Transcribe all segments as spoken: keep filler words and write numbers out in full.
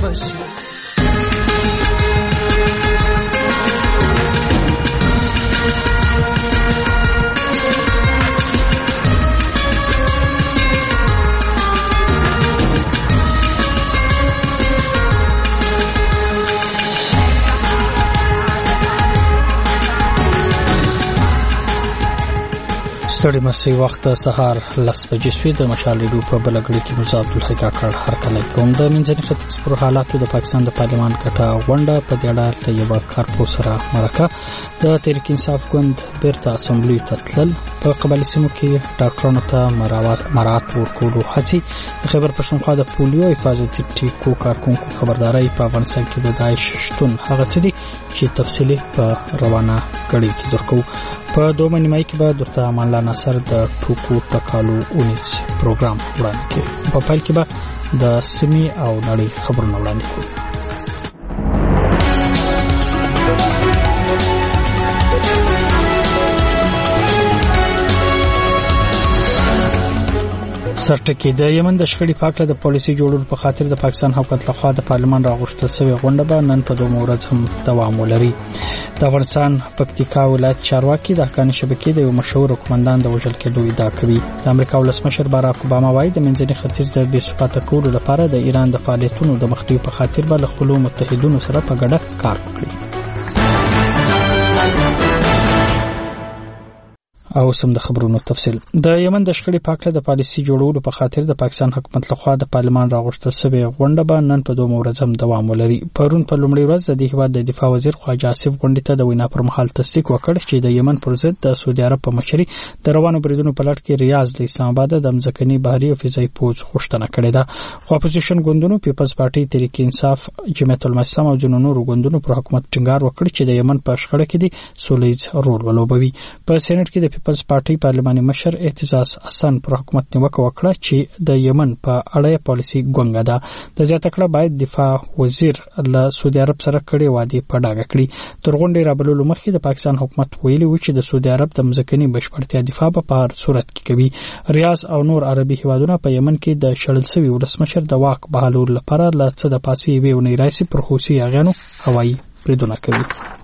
بشو. ستړي مسي وخت سهار لس بجې شوې د مشال ریډیو په بلګړي کې موسی عبدالحی کاکړ هرکلی کوم. د منځني ختیځ پر حالاتو د پاکستان د پارلمان کټه غونډه په دې اړه له یوه کارپو سره مرکه. د تحریک انصاف ګوند بیرته اسمبلی ته تلل. په قبایلي سیمو کې ډاکټرانو ته مراعات ورکولو هڅې. د خیبر پښتونخوا د پولیو حفاظتي ټیکو کارکونکو خبرداري په افغانستان کې د داعش شتون هغه څه دي چې تفصیلي په روانه کړي کې درکو. په دومره نیمایي کې به درته امان الله ناصر د ټوکو ټکالو اونیز پروګرام وړاندې کوي. په پیل کې به د سیمې او نړۍ خبرونه وړاندې کوي. سرټکی د یمن د شخړې په اړه د پالیسي جوړولو په خاطر د پاکستان حکومت لخوا د پارلمان راغوښتل شوی غونډه به نن په دوه ورځ هم دوام ولري. د افغانستان پکتیکا ولایت چارواکي د حقاني شبکې د یو مشهور قومندان د وژل کېدو ادعا کوي. د امریکا ولسمشر باراک اوباما وايي د منځني ختیځ د بې ثباته کولو لپاره د ایران د فعالیتونو د مخنیوي په خاطر به له خپلو متحدینو سره په ګډه کار وکړي. او سم د خبرونو تفصیل. د یمن د شخړې په اړه د پالیسي جوړولو په خاطر د پاکستان حکومت لخوا د پارلمان راغوښتل شوی غونډه به نن په دوه ورځ هم دوام ولري. پرون په لومړۍ ورځ د هیواد د دفاع وزیر خواجه آصف غونډې ته د وینا پر مهال تصدیق وکړ چې د یمن پر ضد د سعودي عرب په مشرۍ د روانو بریدونو په لړ کې ریاض د اسلام آباد د ځمکني بحري او فضایي پوځ غوښتنه کړې ده. خو اپوزیشن ګوندونو پیپلز پارټي، تحریک انصاف، جمعیت الاسلام او ځینو نورو ګوندونو پر حکومت ټینګار وکړ چې د یمن په شخړه کې د سولهییز رول ولوبوي. په سېنات کې د پیپلز پارټي پارلماني مشر اعتزاز حسن پر حکومت نیوکه وکړه چې د یمن په اړه پالیسي ګونګه ده. د زیاته کړه باید دفاع وزیر له سعودي عرب سره کړي وعده په ډاګه کړي. تر غونډې رابللو مخکې د پاکستان حکومت ویلي و چې د سعودي عرب د ځمکني بشپړتیا دفاع په هر صورت کې کوي. ریاض او نور عربي هیوادونه په یمن کې د شړل شوي ولسمشر د واک بحالولو لپاره له څه د پاسې یوې اونۍ راهیسې پر حوثي اغیانو هوایي بریدونه کوي.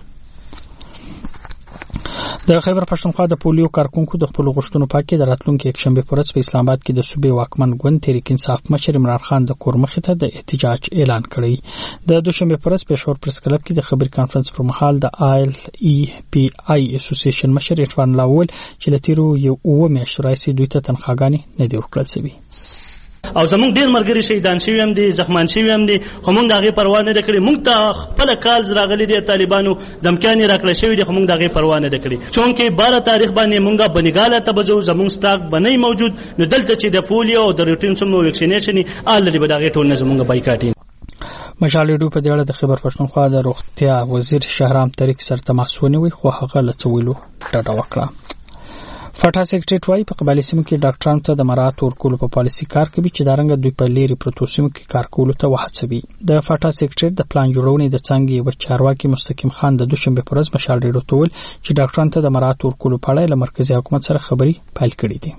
د خیبر پښتونخوا د پولیو کارکونکو د خپل غوښتنو پاکي د راتلونکو یک شنبه پر ورځ په اسلام آباد کې د صوبې واکمن ګوند تحریک انصاف مشر عمران خان د کور مخې ته د احتجاج اعلان کړی. د دوشنبه پر ورځ پېښور پریس کلب کې د خبري کانفرنس پر مهال د آی ال ای پی آی اسوسییشن مشر عرفان الله ول چې لتیرو یو اوه میاشتې راځي دوی ته تنخواګانی نه دی ورکړل شوی. او زمونږ ډیر مرګري شهیدان شوي هم دي، زخمان شوي هم دي، خو موږ د هغې پروا نه ده کړې. موږ ته خپل کال راغلي دي طالبانو دمکیانې راکړی شوي دي، خو موږ د هغې پروا نه ده کړې. چونکې باره تاریخ باندې موږ بنګاله ته به ځو، زمونږ سټاک به نه موجود. نو دلته چې د پولیو او د روټین سمو ویکسینیشن آلرېډي به د هغې ټول نه زمونږ بایکاټ. مشال ریډیو په دې اړه د خیبر پښتونخوا د روغتیا وزیر شهرام طریق سره تماس ونیوی، خو هغه له څه ویلو ډډه وکړه. فاټا سیکریټریټ وايي په قبایلي سیمو کې ډاکټرانو ته د مراعات ورکولو په پالیسي کار کوي چې دا رنګ دوی په لیري پروتو سیمو کې کار کولو ته وهڅوي. د فاټا سیکریټریټ د پلان جوړونې د څنګه یو چارواکي مستقیم خان د دوشنبه پر ورځ مشال ریډیو ته ویل چې ډاکټرانو ته د مراعات ورکولو په اړه له مرکزي حکومت سره خبري پیل کړې دي.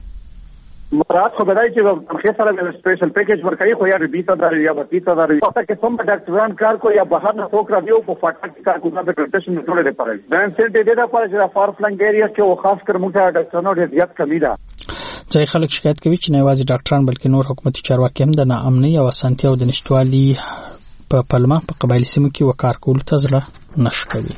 مراد خو بدای چې په سره د سپیشل پیکیج ورکړي خو یا بیس هزار یا بتیس هزار په کې کوم ډاکټران کار کو یا بهر نه څوک راځي او په فاټا کې کار کوي د ټریډیشن ټول لري. دا سنت دې دا پر چې فار فلنګ ایریا کې او خاص کر موږ ډاکټرانو ډېر زیات کمی ده. ځای خلک شکایت کوي چې نه یوازې ډاکټران بلکې نور حکومتي چارواکي هم د ناامنۍ او اسانتیا او د نشټوالي په پلمه په قبایلي سیمو کې وکړ کول ته ځله نشو کوي.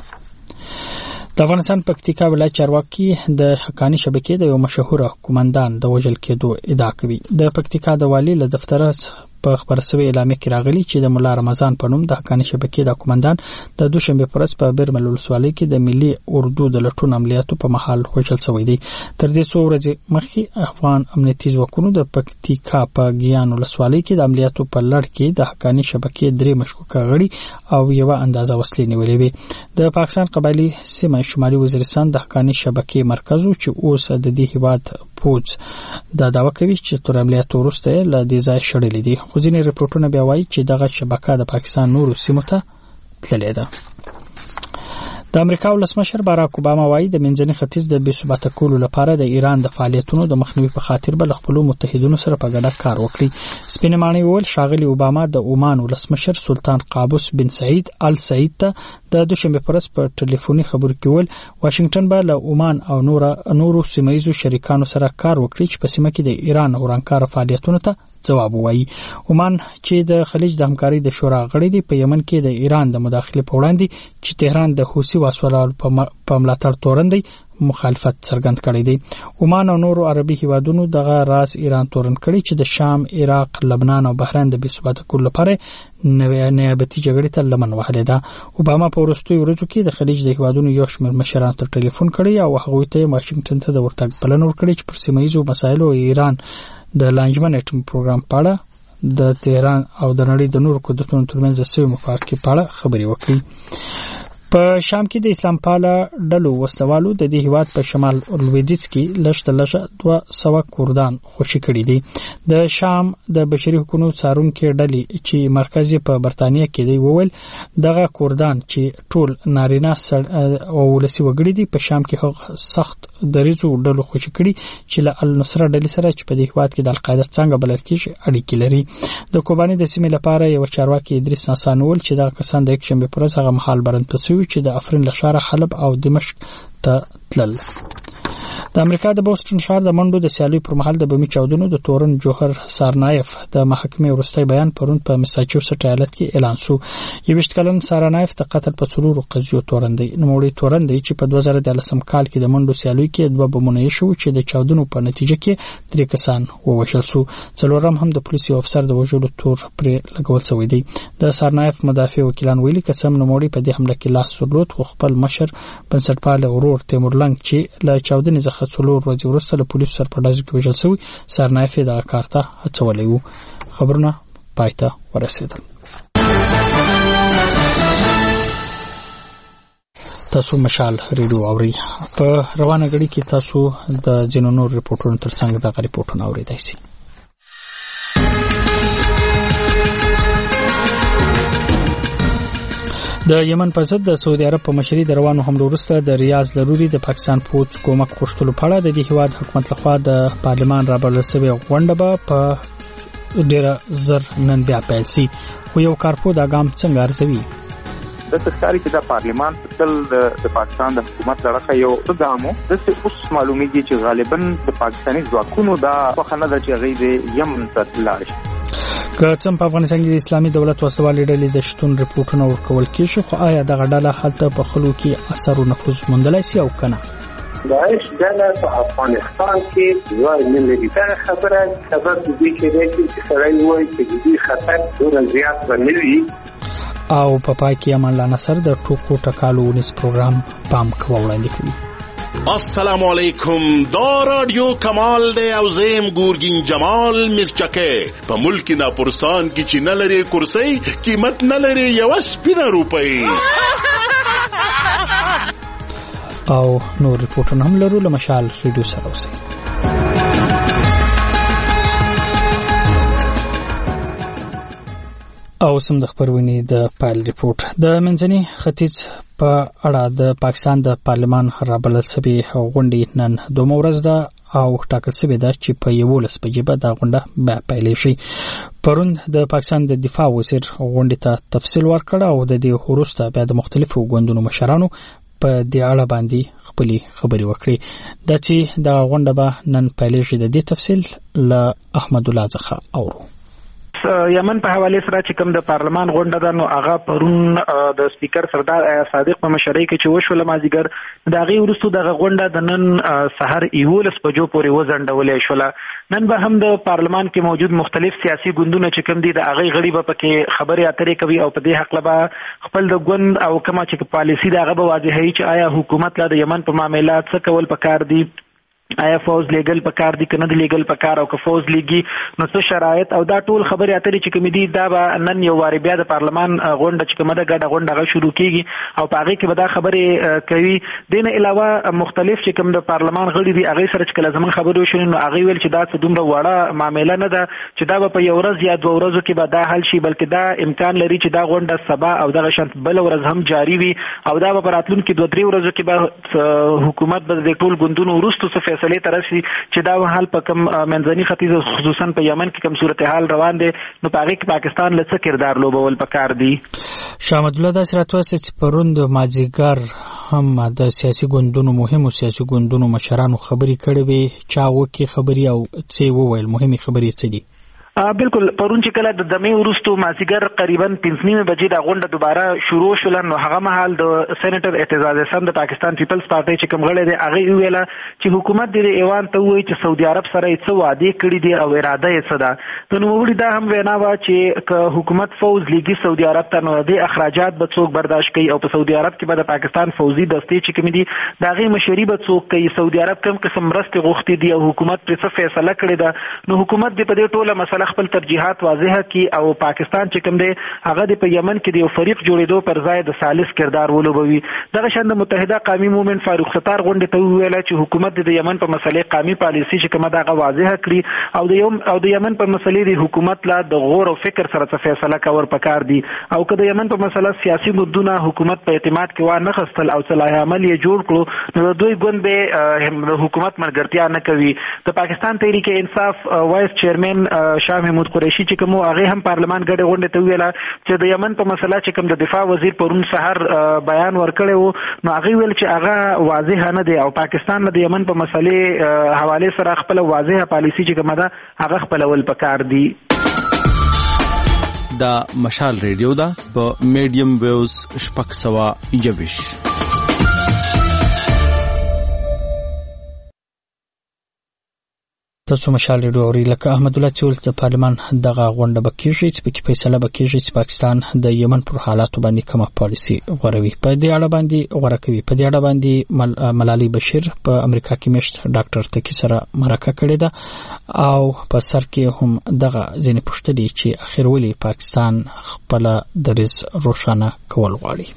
د افغانستان پکتیکا ولایت چارواکي د حقاني شبکې د یو مشهور قومندان د وژل کېدو ادعا کوي. د پکتیکا د والي له دفتر په خبر سوي اعلامیه کې راغلي چې د مولا رمضان په نوم د حقاني شبکې د قومندان د دوشنبه پر ورځ په بیرمل ولسوالۍ کې د ملي اردو د لټون عملیاتو په محل وژل شوی دی. تر دې څو ورځې مخکې افغان امنیتي ځواکونو د پکتیکا په ګیان ولسوالۍ کې د عملیاتو په لړ کې د حقاني شبکې درې مشکوکه غړي او یو اندازه وسلې نیولې وې. د پاکستان قبایلی سیمه شمالي وزیرستان د حقاني شبکې مرکز چې اوس د دې هیواد پوز دا داوا کوي چې تر عملیاتو وروسته له دې ځای شړلې دي. خو ځینې ریپورتونه بیا وایي چې دغه شبکه د پاکستان نورو سیمو ته تللې ده. د امریکا ولسمشر باراک اوباما وایي د منځني ختیځ د بې ثباته کولو لپاره د ایران د فعالیتونو د مخنیوي په خاطر به له خپلو متحدینو سره په ګډه کار وکړي. سپینې ماڼۍ وویل ښاغلي اوباما د عمان ولسمشر سلطان قابوس بن سعید ال سعید ته د دوشنبه پر ورځ په ټلیفوني خبرو کې وویل واشنگټن به له عمان او نور نورو سیمه‌ییزو شریکانو سره کار وکړي چې په سیمه کې د ایران اورانکار فعالیتونو ته جواب وایي. عمان چې د خلیج د همکارۍ د شورا غړی دی په یمن کې د ایران د مداخلې په وړاندې چې تهران د حوثي وسوالو په ملاتړ تورن دی مخالفت څرګند کړی دی. عمان او نورو عربي هیوادونو دغه راز ایران تورن کړی چې د شام، عراق، لبنان او بحرین د بې ثباته کولو لپاره نیابتي جګړې ته لمن وهلې ده. اوباما په وروستیو ورځو کې د خلیج د هیوادونو یو شمېر مشرانو ته ټلیفون کړی او هغوی ته واشنگټن ته د ورتګ بلنه ورکړې چې پر سیمه ییزو مسایلو ایران د لانجمن اټوم پروګرام په اړه د تهران او د نړۍ د نورو قدرتونو ترمنځ سوي مفاهمې په اړه خبرې وکړي. په شام کې د اسلام پاله ډلو وسلوالو د دې هیواد په شمال لویدیځ کې لږ لږه دوه سوه کردان خوشي کړي دي. د شام د بشري حقوقو څارونکو ډلې چې مرکز په برتانیه کې دی وویل دغه کردان چې ټول نارینه او ولسی وګړي دي په شام کې سخت دریځو ډلو خوشي کړي چې له النصره ډلې سره چې په دې هیواد کې د القاعده څنګه بلل کېږي اړیکې لري. د کوباني د سیمې لپاره یو چارواکي ادریس ناسان وویل چې دغه کسان د یک شنبه پر ورځ هغه مهال برنتسوي چې د افرین له ښاره حلب او دمشق ته تلل. د امریکا د بوسټن ښار د منډو د سیالۍ پر مهال د بمي چاودنو د تورن جوهر سارنایف د محکمې وروستي بیان پرون په میساچوسټ ایالت کې اعلان شو. یویشت کلن سارنایف د قتل په څلورو قضیو تورن دی. نوموړی تورن دی چې په دوه زره ديارلسم کال کې د منډو سیالۍ کې دوه بمونه شو چې د چاودنو په نتیجه کې درې کسان ووژل شو. څلورم هم د پولیسو افسر د وژلو تور پرې لګول شوی دی. د سارنایف مدافع وکیلان ویلي قسم نوموړی په دې حمله کې لاس درلود خو خپل مشر بنسټپال ورور تیمور لنګ چې له چاودنې څخه څلور ورځې وروسته له پولیسو سره په ډزو کې وژل شوی سارنایف یې دغه کار ته هڅولی و. خبرونه پای ته ورسېدل. تاسو مشال ریډیو اورئ. په روانه غړي کې تاسو د ځینو نور ریپورټونو ترڅنګ دغه ریپورټونه اورېدای شئ. د یمن په ضد د سعودي عرب په مشرۍ د روانو حملو وروسته د ریاض لروري د پاکستان پوځ کومک غوښتلو په اړه د دې هیواد حکومت لخوا د پارلمان رابلل شوې غونډه به په ډیره زر نن بیا پیل شي. خو یو کارپو دا ګام څنګه ارزوي؟ د ښکاري چې د پارلمان تل د پاکستان د حکومت لپاره یو ګامو د څه اوس معلومیږي چې غالبا د پاکستاني ځواکونو دا خنه د چغې د یمن ته لاړ شي. که څنګه په افغانستان کې د اسلامي دولت وسوالې ډلې د شتون ریپورتونه ورکول کېږي خو آیا دغه ډله هلته په خلکو کې اثر او نفوذ موندلای شي او کنه؟ داعش ډله په افغانستان کې یو ملي خبره سبب دې کې چې سړی وایي چې دې خطر ډېر زیات بنوي او په پای کې امان الله نصر د ټوکو ټکالو ونیس پروګرام پام کوي وړاندې کوي. السلام علیکم. دا رادیو کمال دی او زیم ګورګین جمال میرچکه په ملک ناپرسان کې چې نه لري کرسي قیمت نه لري یو سپینه روپۍ او نور ریپورټونه هم لرو. له مشال ریډیو سره اوسئ. او سم د خبرونې د پایل ریپورت د منځني ختیځ په اړه د پاکستان د پارلمان رابلل شوې غونډې نن دومره ورځ ده او ټاکل شوې ده چې په یولس بجې به دا غونډه بیا پیل شي. پرون د پاکستان د دفاع وزیر غونډې ته تفصیل ورکړ او د دې وروسته بیا د مختلفو ګوندونو مشرانو په دې اړه باندې خپلې خبرې وکړې. دا چې دا غونډه به نن پیل شي د دې تفصیل له احمد الله څخه اورو. یمن په حواله سره چې کوم د پارلمان غونډه ده نو هغه پرون د سپیکر سردار صادق په مشرۍ کې چې وشول مازیګر د هغې وروسته دغه غونډه د نن سحر یولس بجو پورې وځنډولې شوله. نن به هم د پارلمان کې موجود مختلف سیاسي ګوندونه چې کوم دي د هغې غړي به پکې خبرې اترې کوي او په دې حقله به خپل د ګوند او کومه چې پالیسي د هغه به واضحوي چې آیا حکومت لا د یمن په معاملات څه کول پکار دي آیا فوز لیګل پکار دي کنه د لیګل پکار او که فوز لیګي نو څه شرایط او دا ټول خبرې اترې چې کوم دي دا به نن یو واری بیا د پارلمان غونډه چې کومه ده ګډه غونډه غو شروع کیږي او په هغه کې به دا خبرې کوي. دین علاوه مختلف چې کوم د پارلمان غړي دي هغه سره چې کله زمون خبرې وشول نو هغه ویل چې دا څه دومره وړه معاملې نه ده چې دا په یو ورځ یا دوه ورځو کې به دا حل شي، بلکې دا امکان لري چې دا غونډه سبا او دغه شانت بل ورځ هم جاری وي او دا به راتلونکي دوه درې ورځو کې به حکومت به د ټول ګوندونو وروسته څه فیصله ترسي چې دا حل په کوم منځني ختیځ خصوصا په یمن کې کوم صورتحال روان دي نو په هغه کې پاکستان له څه کردار لوبول پکار دي. شاه محمد الله داسې راته چې پروند مازیګر هم د سیاسي ګوندونو مهمو سیاسي ګوندونو مشرانو خبرې کړې وي، چا وکي خبري او څه وویل، مهمه خبرې څه دي؟ بالکل پرون چې کله د دمه ورستو مازیګر تقریبا پنځه نیمه بجې دا غونډه دوباره شروع شول نو هغه مهال د سېنیټر اعتزاز احسان د پاکستان پیپلز پارټي چې کوم غړي دی هغه ویل چې حکومت د ایوان ته وایي چې سعودي عرب سره څه وعده کړی دي او اراده یې څه ده. نو وګړي دا هم وینا وا چې حکومت فوز لیګي سعودي عرب ته نو د اخراجات به څوک برداشت کوي او په سعودي عرب کې به د پاکستان فوزي دستې چې کوم دي دا غي مشري به څوک کوي، سعودي عرب کوم قسم مرسته غوښتي دي او حکومت پر څه فیصله کړی ده. نو حکومت دې په دې ټوله مسله خپل ترجیحات واضح کی او پاکستان چې کوم دی هغه د په یمن کې د یو فریق جوړېدو پر ځای د ثالث کردار ولوبوي. دغه شند متحده قومي مومنت فاروق ستار غونډه ته ویل چې حکومت د یمن په مسلې قومي پالیسي چې کومه دا واضح کړي او د یوم او د یمن په مسلې د حکومت لا د غور او فکر سره څه فیصله کول پکار دي او که د یمن په مسله سیاسي مدونه حکومت په اعتماد کې و نه خستل او صلاح عمل یې جوړ کړو نو دوی ګوند به حکومت مرګرتیا نه کوي. د پاکستان تحریک انصاف وایس چیرمن شاه محمود قریشي چې کوم هغه هم پارلمان ګډه غونډه ته ویل چې د یمن په مسله چې کوم د دفاع وزیر پرون سحر بیان ورکړی وو نو هغه ویل چې هغه واضح نه دی او پاکستان د یمن په مسلې حواله سره خپل واضح پالیسی چې کومه ده هغه خپل ول پکار دی. دا مشال ریډیو دا په میډیم ویوز شپږ سوه یوویش. تاسو مشال ریډیو اوري لکه احمد الله چول د پارلمان دغه غونډه بکیږي چې په فیصله بکیږي چې پاکستان د یمن پر حالات باندې کومه پالیسی غوړوي. په دې اړه باندې غوړه کوي په دې اړه باندې ملالي بشیر په امریکا کې مشت ډاکټر تکی سره مرکه کړې ده او په سر کې هم دغه ځینې پوښتنې چې اخر ولي پاکستان خپل دریز روښانه کول غواړي.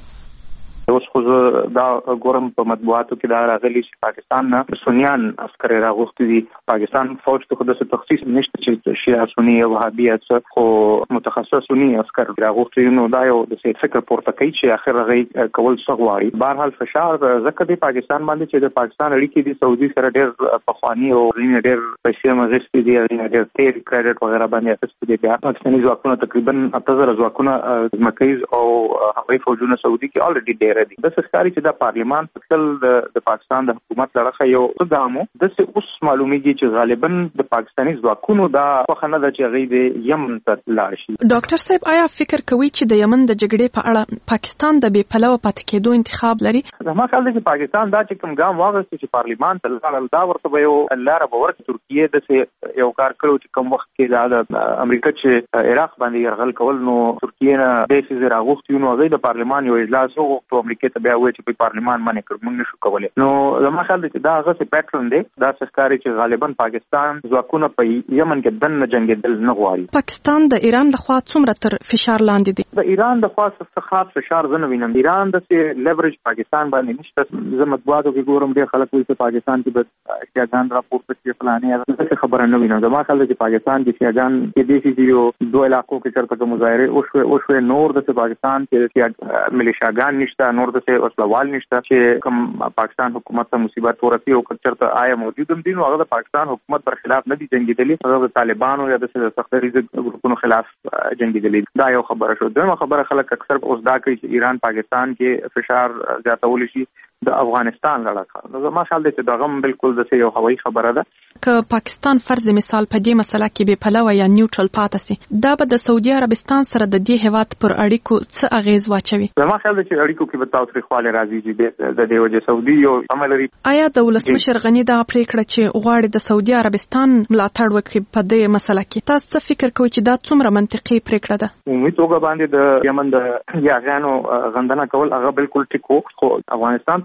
اوس خو دا ګورم په مطبوعاتو کې دا راغلي چې پاکستان نه سنیان عسكر راغوښتي دي. پاکستان فوج ته خود څه تخصیص نشته چې شیعه سنی او وهابیت خو متخصص سنی عسكر راغوښتي نو دا یو د فکر پورته کوي چې اخر غي کول څه غواړي. بهرحال فشار زکه د پاکستان باندې چې د پاکستان اړیکې دي سعودي سره ډېر پخوانی او ډېر پیسې مغشتي دي ډېر تیر کریډټ وغیرہ باندې اخیستي دي. بیا پاکستاني ځواکونه تقریبا اته زره ځواکونه ځمکیز او هوایي فوجونه سعودي کې الریډي ډېر دي. د ښکاری چې د پارلیمان تل د پاکستان د حکومت لړخه یو ګامو د څه اوس معلومیږي چې غالبا د پاکستاني ځواکونو دا خنه د چغې د یمن ته لاړ شي. ډاکټر صاحب آیا فکر کوي چې د یمن د جګړې په اړه پاکستان د بې پلوه پاتې کېدو انتخاب لري؟ زما خیال دی چې پاکستان دا چې کوم ګام واغستی چې پارلیمان ته لاړ دا ورته به یو لاره به ورکړي. ترکیه د یو کار کړو چې کوم وخت کې د امریکا چې عراق باندې یرغل کول نو ترکیه نه د سیزه راغوښتي نو د پارلیمان یو اجلاس وغوښتو امریکا ته بیا وایي چې په پارلیمان باندې کړمون نشو کولای. نو زما خیال دی چې دا هغه څه پیټرن دی دا څرګندوي چې غالبا پاکستان ځواکونه په یمن کې دنه جنگیدل نه غواړي. پاکستان د ایران د خوا څومره تر فشار لاندې دی؟ د ایران د خوا څخه خاص فشار زنه وینم. ایران د څه لیورېج پاکستان باندې نشته. زه مطبوعاتو کې ګورم ډېر خلک وایي چې پاکستان کې به احتیاجان راپورته شي فلانه څه خبره نه وینم. زما خیال دی چې پاکستان کې احتیاجان کې د سي یو دوه علاقو کې چرته کوم مظاهره او شو او شو نور د پاکستان کې ملیشاګان نشته نور د څه وسلوال نشته چې کوم پاکستان حکومت ته مصیبت ورسي او چرته آیا موجود هم دي نو هغه د پاکستان حکومت پر خلاف نه دي جنگیدلي هغه د طالبانو یا د سختري ګروپونو خلاف جنگیدلي. دا یو خبره شو. دویمه خبره خلک اکثر اوس دا کوي چې ایران پاکستان کې فشار زیاتول شي د افغانستان لړخه. نو زما خیال دی چې دا هم بالکل د یو هوایي خبره ده. که پاکستان فرض مثال په دې مسله کې بې پلوه یا نیوټرل پاتې سي دا به د سعودي عربستان سره د دې هیواد پر اړیکو څه اغیز واچوي؟ زما خیال دی چې اړیکو کې به تاوتریخوالی راځي چې د دې وجه سعودي یو عمل لري. آیا د ولسمشر غني دا پریکړه چې غواړي د سعودي عربستان ملاتړ وکړي په دې مسله کې تاسو څه فکر کوئ چې دا څومره منطقي پریکړه ده؟ عمومي توګه باندې د یمن د یاغانو غندنه کول هغه بالکل ټیک وو خو افغانستان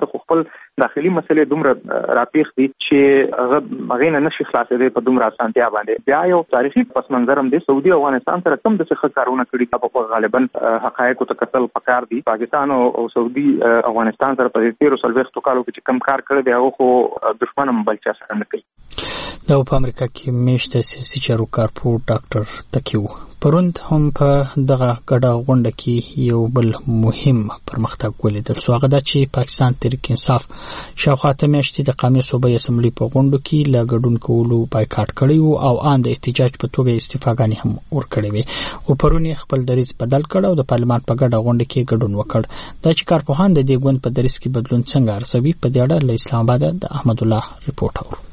ته خپل داخلي مسلې دومره راپیښ دي چې هغه هغه نه نشي خلاصېدای په دومره اسانتیا باندې. بیا یو تاریخي پس منظر هم دی، سعودي افغانستان سره کوم د څه کارونه کړي په غالبا حقایقو ته کتل پکار دي. پاکستان او سعودي افغانستان سره په تیرو څلوېښتو کالو کې چې کوم کار کړی دی هغه خو دښمن هم بل چا سره نه کوي. دا په امریکا کې میشته سیاسي چارو کارپو ډاکټر تکیو پروند هم په دغه ګډه غونډه کې یو بل مهم پرمختګ ولیدل. سو هغه دا چې پاکستان تحریک انصاف شاوخوا ته میاشتې د قومي صوبې اسمبلی په غونډو کې له ګډون کولو بایکاټ کړی وو او آن د احتجاج په توګه استعفاګانې هم ورکړې وې. او پرون یې خپل دریځ بدل کړ او د پارلمان په ګډه غونډه کې ګډون وکړ. دا چې کارپوهان د دې غونډې په دریځ کې بدلون څنګه ارزوي، په دې اړه له اسلام آباد د احمد الله ریپورت اورو.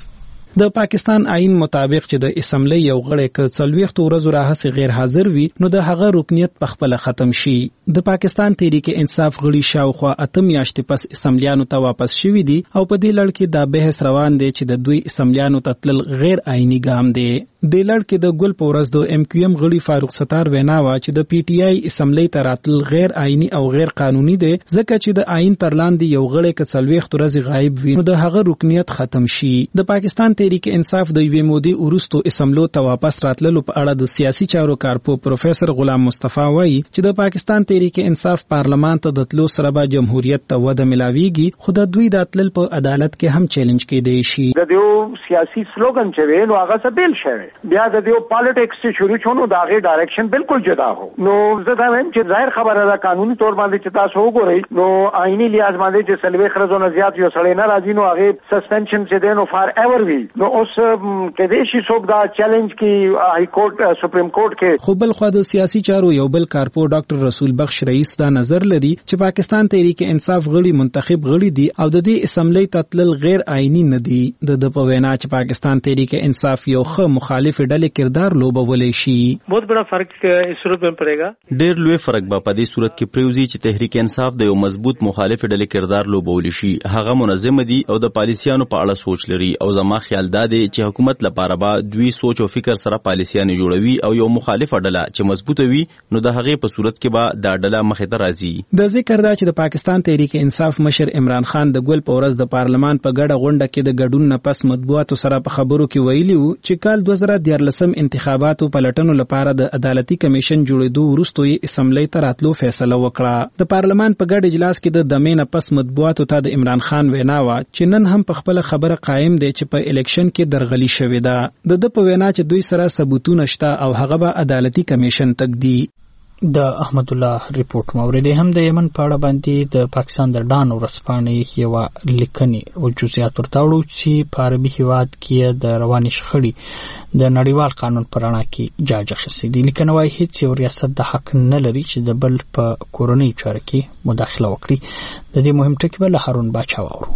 د پاکستان آئین مطابق چې د اسمبلی یو غړی ک څلوېښت ورځې راهسي غیر حاضر وي نو د هغه رکنیت په خپل ختم شي. د پاکستان تحریک انصاف غړي شاوخوا اته میاشتې پس اسمبلیانو ته واپس شوي دي او په دې لړ کې دا بحث روان دی چې د دوی اسمبلیانو ته تلل غیر آئینی ګام دی. د لړ کې د ګل په ورځ د ایم کیو ایم غړي فاروق ستار وینا وا چې د پی ټی آی اسمبلی ته راتل غیر آئینی او غیر قانوني دی ځکه چې د آئین تر لاندې یو غړی ک څلوېښت ورځې غایب وي نو د هغه رکنیت ختم شي. د پاکستان تحریک انصاف د یوې مودې وروسته اسمبلو ته واپس راتللو په اړه د سیاسي چارو کارپو پروفیسور غلام مصطفی وایي چې د پاکستان تحریک انصاف پارلمان ته د تلو سره به جمهوریت ته وده ملاویږي، خو د دوی د تلل په عدالت کې هم چیلنج کېدی شي. د یو سیاسي سلوګن چې وی نو هغه سبیل شوی بیا د یو پالیټکس چې شروع شونه د هغه ډایرکشن بالکل جدا هو. نو زه دا وایم چې ظاهر خبره ده قانوني تور باندې چې تاسو وګورئ نو آئینی لحاظ باندې چې سلوي خرزو نه زیات یو سړی نه راځي نو هغه سسپنشن چې دینو فار ایور وی نو اوس کله شي څوک دا چیلنج کی هائی کورټ سپریم کورټ کې. خو بل خو د سیاسي چارو یو بل کارپو ډاکټر رسول بخش رئیس دا نظر لري چې پاکستان تحریک انصاف غړي منتخب غړي دي او د دې اسمبلی تتلل غیر آئینی نه دي. د د په وینا چې پاکستان تحریک انصاف یو ښه مخالف ډلې کردار لوبولای شي. बहुत बड़ा फर्क इस सूरत में पड़ेगा. ډېر لوی فرق به په دې صورت کې پریوزي چې تحریک انصاف د یو مضبوط مخالف ډلې کردار لوبولی شي. هغه منظم دي او د پالیسیانو په اړه سوچ لري او زما خیال دا دی چې حکومت لپاره به دوی سوچ او فکر سره پالیسیانه جوړوي او یو مخالف ډله چې مضبوطه وي نو د هغه په صورت کې به دا ډله مخې ته راځي. د ذکر دا چې د پاکستان تحریک انصاف مشر عمران خان د ګل په ورځ د پارلمان په ګډه غونډه کې د ګډون نه پس مطبوعاتو سره په خبرو کې ویلي وو چې کال دوه زره دیارلسم انتخاباتو په لټنو لپاره د عدالتي کمیشن جوړېدو وروسته یې اسمبلی ته راتلو فیصله وکړه. د پارلمان په ګډ اجلاس کې د دمې نه پس مطبوعاتو ته د عمران خان وینا وا چې نن هم په خپل خبره قائم دی چې په الیکشن کې درغلي شوې ده. د د په وینا چې دوی سره ثبوتونه شته او هغه به عدالتي کمیشن تګدي. د احمد الله ریپورت موردی هم د یمن په اړه باندې د پاکستان د ډان ورسپانې یو لیکنې او جزئیات ورتاوړو چې په عربي هیواد کې د رواني شخړې د نړیوال قانون پر اړه کې جاج اخیستې دي. لیکنه وايي هیڅ یو ریاست د حق نه لري چې د بل په کورونی چارو کې مداخله وکړي. د دې مهم ټکی بل هارون باچا وورو.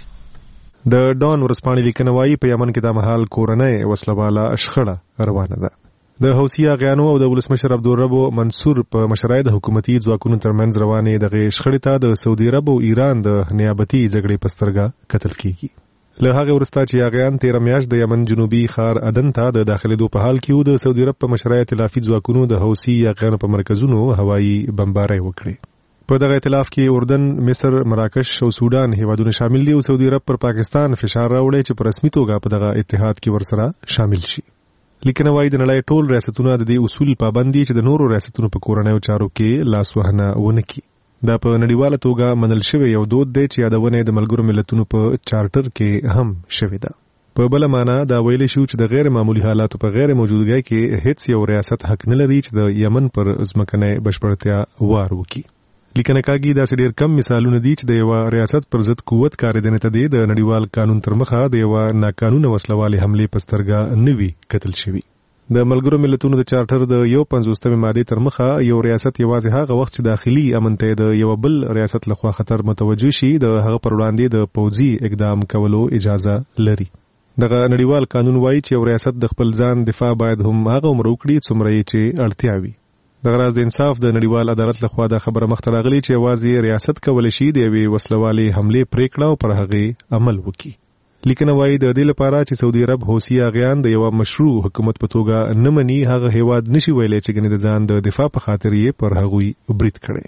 د ډان ورسپانې لیکنه وايي په یمن کې د مهال کورنۍ وسلواله شخړه روانه ده. د حوثي اغیانو او د ولسمشر عبدالرب منصور په مشرۍ د حکومتي ځواکونو ترمنځ روانې دغه شخړې ته د سعودي عرب او ایران د نیابتي جګړې په سترګه کتل کیږي. له هغه وروسته چې اغیان تیره میاشت د یمن جنوبي ښار عدن ته د داخلېدو په حال کې وو د سعودي عرب په مشرۍ ائتلافي ځواکونو د حوثي اغیانو په مرکزونو هوایي بمبارۍ وکړې. په دغه ائتلاف کې اردن، مصر، مراکش او سودان هیوادونه شامل دي او سعودي عرب پر پاکستان فشار راوړي چې په رسمي توګه په دغه اتحاد کې ورسره شامل شي. لیکنه وايي د نړۍ ټول ریاستونه د دې اصول پابند دي چې د نورو ریاستونو په کورنیو چارو کې لاس وهنه ونه کړي. دا په نړیواله توګه منل شوی یو دود دی چې یادونه د ملګرو ملتونو په چارټر کې هم شوی ده. په بل معنا دا ویل شو چې د غیر معمولی حالاتو په غیر موجودګۍ کې هیڅ یو ریاست حق نه لري چې د یمن پر ځمکنۍ بشپړتیا وار وکړي. لیکنه کاږي دا ډېر کم مثالونه دي چې د یو ریاست پر ضد قوت کارېدنې ته د نړیوال قانون تر مخه د یو ناقانونه وسلوالې حملې په سترګه نه وي کتل شوي. د ملګرو ملتونو د چارټر د یو پنځوستمې مادې تر مخه یو ریاست یوازې هغه وخت چې داخلي امن ته د یو بل ریاست لخوا خطر متوجه شي د هغه پر وړاندې د پوځي اقدام کولو اجازه لري. دغه نړیوال قانون وایي چې یو ریاست د خپل ځان دفاع باید هم هغه عمر وکړي څومره یې چې اړتیا وي. دغه راز د انصاف د نړیوال عدالت لخوا دا خبره مخته راغلي چې یوازې ریاست کولی شي د یوې وسلوالې حملې پریکړه او پر هغې عمل وکړي. لیکنه وايي د دې لپاره چې سعودي عرب حوثي اغیان د یو مشروع حکومت په توګه نه مني هغه هیواد نشي ویلی چې ګنې د ځان د دفاع په خاطر یې پر هغوی برید کړي.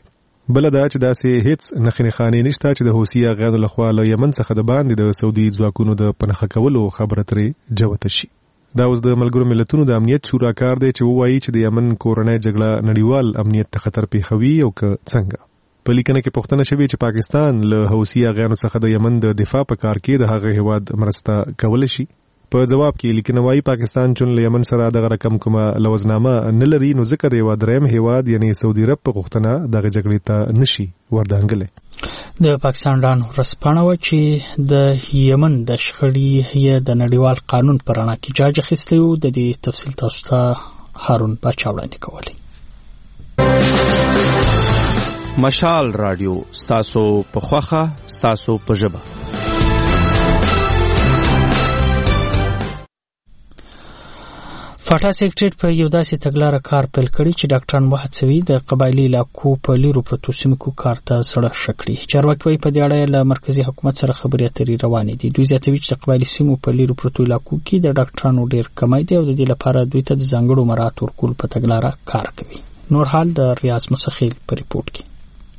بل دا چې داسې هیڅ نخنې خانې نشته چې د حوثي اغیانو لخوا له یمن څخه د باندې د سعودي ځواکونو د پنهخه کولو خبره ترې جوته شي. دا اوس د ملګرو ملتونو د امنیت شورا کار دی چې ووایي چې د یمن کورنۍ جګړه نړیوال امنیت ته خطر پیښوي او که څنګه. په لیکنه کې پوښتنه شوې چې پاکستان له حوثي اغیانو څخه د یمن د دفاع په کار کې د هغه هیواد مرسته کولی شي. په جواب کې لیکنه وايي پاکستان چون له یمن سره دغه رقم کومه لوزنامه نه لري نو ځکه د یو دریم هیواد یعنی سعودي عرب په غوښتنه دغه جګړې ته نشي وردانګلی. د پاکستان ډان ورسپانه و چې د یمن د شخړې هي د نړیوال قانون پر اړه کې جاج اخیستی و. د دې تفصیل تاسو ته هارون باچا وړاندې کولی. مشال رادیو ستاسو په خوخه ستاسو په ژبه. فاټا سیکریټریټ په یو داسې تګلاره کار پیل کړی چې ډاکټران وهڅوي د قبایلي علاقو په لیرو پرتو سیمو کې کار ته سړه شکړي. چارواکي وايي په دې اړه له مرکزي حکومت سره خبرې اترې روانې دي. دوی زیاتوي چې د قبایلي سیمو په لیرو پرتو علاقو کې د ډاکټرانو ډېر کمی دی او د دې لپاره دوی ته د ځانګړو مراعات ورکول په تګلاره کار کوي. نور حال د ریاض مسخیل په ریپورت کې.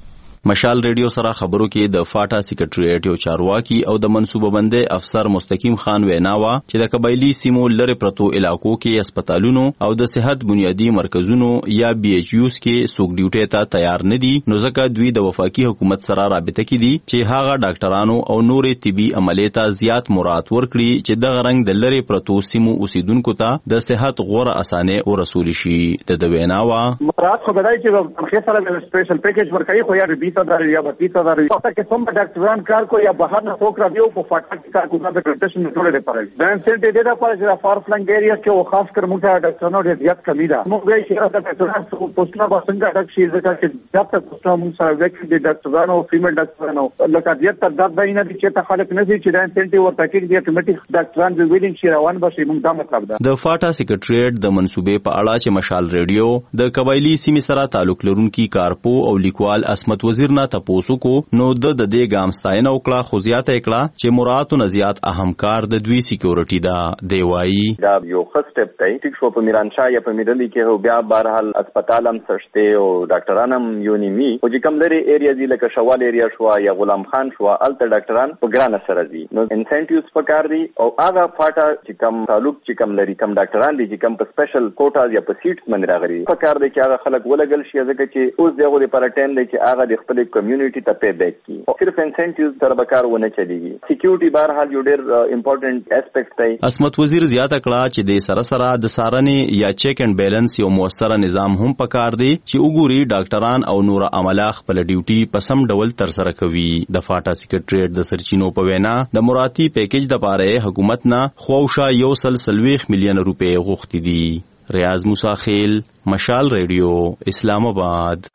مشال ریډیو سره خبرو کې د فاټا سیکریټریټ یو چارواکي او د منصوبه بندي افسر مستقیم خان ویناوا چې د قبایلی سیمو لری پرتو علاقو کې هسپتالونو او د صحت بنیادی مرکزونو یا بي ایچ یوز کې سوق ډیوټي ته تیار نه دي نو ځکه دوی د وفاقي حکومت سره رابطه کې دي چې هغه ډاکټرانو او نورې طبي عملیات ته زیات مراعات ورکړي چې د غرنګ د لری پرتو سیمو اوسیدونکو ته د صحت غوړه اسانه او رسول شي. د ویناوا مراد خو بدای چې په خسر د سپیشل پیکیج ورکړي خو یا بیس هزار یا بتیس هزار پته کې څومره ډاکټران کار کوي یا بهر نه څوک راځي په فاټا کې کار کوي د پروټیکشن ټولې لپاره دا سنټ دې دا پر چې فار فلنګ ایریا کې او خاص کر موږ ډاکټرانو ډېر زیات کمی ده. موږ یې چې دا ډاکټرانو پوسټونه باسنګ ډاکټر شي ځکه چې زیات پوسټونه موږ سره وکړي د ډاکټرانو فیمیل ډاکټرانو لکه دې تر دا نه دي چې ته خلک نه دي چې دا سنټ ورته کې دي اتوماتیک ډاکټران به ویلینګ شي روان بشي. موږ دا مطلب ده. د فاټا سیکریټریټ د منصوبې په اړه چې مشال ریډیو د قبایلی سیمې سره تعلق لرونکي کارپو او لیکوال اسمت وزیر نه تاسو کو نو د د دې ګام ستاینه وکړه خو زیاته کړه چې مراتو نه زیات اهم کار د دوی سکیورټي دا دی وایي دا یو خسټپ دی ټیک شو په میرانشاه یا په میډلي کې هو بیا بهرحال هسپتال هم سشته او ډاکټران هم یونیمی او چې کوم لري ایریا دی لکه شوال ایریا شو یا غلام خان شو الته ډاکټران په ګرانه سره دي نو انسنټیوز پکار دي او هغه فاټا چې کوم تعلق چې کوم لري کوم ډاکټران دي چې کوم په سپیشل کوټاز یا په سیټس باندې راغلي پکار دي چې هغه خلک ولګل شي ځکه چې اوس دغه لپاره ټایم دی چې هغه د خپل کمیونټي ته پی بیک کی صرف انسنټیوز تر بکار ونه چلیږي. سکیورټي بهرحال یو ډېر امپورټنٹ اسپیکټ دی. اسمت وزیر زیاته کړه چې د سره سره د سارنې یا چیک اینڈ بیلنس یو موثر نظام هم پکار دی چې وګوري ډاکټران او نور عمله خپل ډیوټي په سم ډول تر سره کوي. د فاټا سیکریټریټ د سرچینو په وینا د مراتي پیکیج د پاره حکومت نه خوښه یو سل سلويخ میلیون روپے غوښتي دي. ریاض موسی خیل مشال ریډیو اسلام آباد.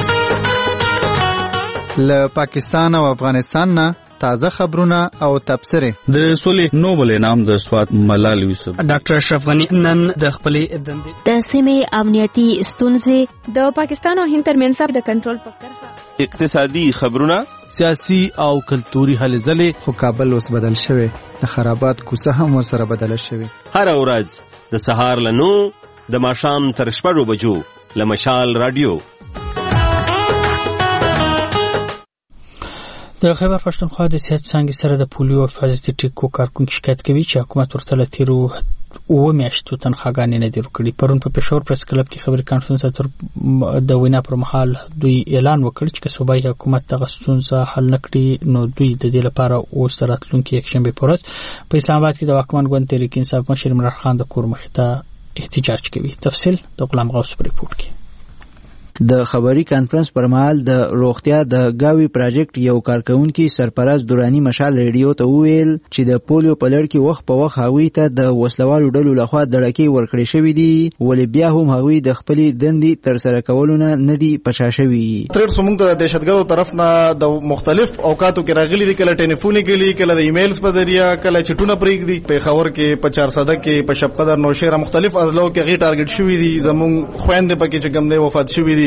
له پاکستان او افغانستان نه تازه خبرونه او تبصره. د سولې نوبل انعام د سوات ملال یوسف ډاکټر اشرف غنی نن د خپلې دندې د سیمې امنیتي ستونزې د پاکستان او هند ترمنځ د کنټرول په کرښه اقتصادي خبرونه سیاسي او کلتوري هلې ځلې. خو کابل اوس بدل شوی د خرابات کوڅه هم ورسره بدل شوی. هر ورځ د سهار له نو د ماښام تر شپږو بجو له مشال رادیو. د خیبر پښتونخوا د صحت څانګې سره د پولیو او حفاظتي ټیکو کارکونکو شکایت کوي چې حکومت ورته له تیرو اوه میاشتو تنخواګانې نه دي ورکړي. پرون په پېښور پریس کلب کې خبري کانفرنس د وینا پر مهال دوی اعلان وکړ چې که صوبایي حکومت دغه ستونزه حل نه کړي نو دوی د دې لپاره اوس د راتلونکي یکشنبې په ورځ په اسلام آباد کې د واکمن ګوند تحریک انصاف مشر عمران خان د کور مخې ته احتجاج کوي. تفصیل د غلام غوث په ریپورت کې. د خبري کانفرنس پر مهال د روغتیا د گاوی پروژیکټ یو کارکونکي سرپرست دورانی مشال ریډیو ته وویل چې د پولیو په لړ کې وخت په وخت هغوی ته د وسلوالو ډلو لخوا دړکې ورکړې شوې دي ولې بیا هم هغوی د خپلې دندې ترسره کولو نه نه دي پشا شوي. ترڅ موږ د دهشتګردو طرف نه د مختلف اوقاتو کې راغلي دي کله ټلیفوني کلی کله د ایمیلز په ذریعہ کله چټونه پرېږدي په خبر کې په چار صده کې په شپقدر نوشهره مختلف اضلاع کې غي ټارګټ شوي دي زموږ خويندې پکې چې کوم دی وفات شوي دي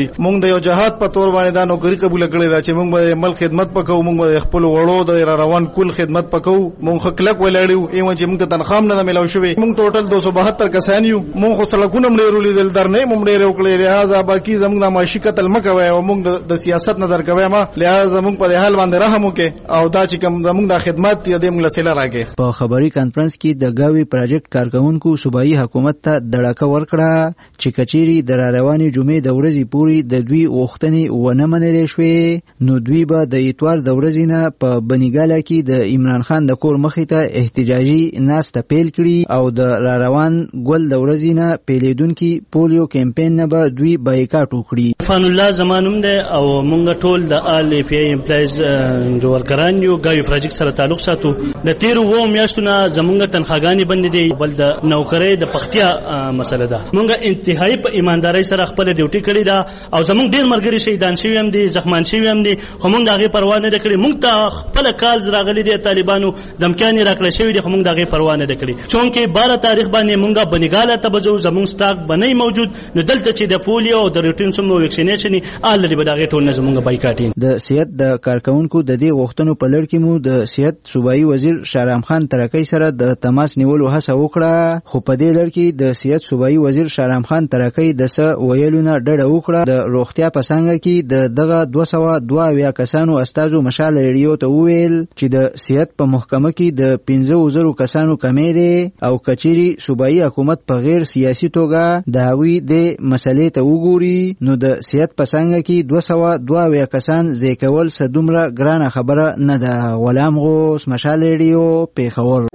دي موږ د یو جهاد په تور باندې دا نوکری قبول کړې ده چې موږ به مل خدمت وکړو موږ به خپل وړو د روان کول خدمت وکړو موږ خلک ولاړو ایوه چې موږ ته تنخواه نه ملو شوی موږ ټوټل دو سو بهتر کسان یو موږ خو سړکونه مړې رولې دل در نه موږ ډېر وکړې لہذا باقي زموږ د معاشي قتل مکوي او موږ د سیاست نظر کوي ما لہذا موږ په حال باندې رحم وکړي او دا چې کوم زموږ د خدمت دی د موږ لسله راکې. په خبري کانفرنس کې د گاوی پروژې کارکونکو صوبایي حکومت ته دړکه ورکړه چې کچيري د رواني جمعې د ورځې پوري د دوی وختنې ونه منلې شوې نو دوی به د اتوار د ورځې نه په بنیګاله کې د عمران خان د کور مخې ته احتجاجي ناسته پیل کړي او د را روان ګل د ورځې نه پیلیدونکو پولیو کمپاین نه به دوی بایکاټ وکړي. فان الله زمانوم ده او مونږ ټول د آل اف ای امپلایز جو ورکران یو گاوی پروژې سره تعلق ساتو. د تیر وو میاشتو نه زمونږ تنخواګانی بند دي بل د نوکرۍ د پختیا مسله ده. مونږ انتهایی په ایماندارۍ سره خپل ډیوټي کړې ده او زمونږ ډیر مرګري شهیدان شوی هم دي زخمان شوی هم دي خو مونږ دغه پروا نه کړې. مونږ ته خپل کال راغلي دي طالبانو دمکانی راکړل شوی دي خو مونږ دغه پروا نه کړې چونکه بارہ تاریخ باندې مونږه بنګاله ته بجو زمونږ سٹاک بنې موجود نو دلته چې د پولیو او د روټین سمو ویکسینیشن آلریډي به دغه ټول نه زمونږ بایکاټین. د صحت د کارکونکو د دې وختونو په لړ کې مو د صحت صوبایي وزیر شارام خان ترکی سره د تماس نیولو هڅه وکړه خو په دې لړ کې د صحت صوبایي وزیر شارام خان ترکی د څه ویلو نه ډډه وکړه. د روغتیا په څنګه کې د دغه دوه سوه دوه اویا کسانو استازو مشال ریډیو ته وویل چې د صحت په محکمه کې د پنځه زرو کسانو کمی دی او کچيري صوبایي حکومت په غیر سیاسي توګه د هغوی د مسلې ته وګوري نو د صحت په څنګه کې دوه سوه دوه اویا کسان ځای کول څه دومره ګرانه خبره نه ده. غلام غوث مشال ریډیو پیښور.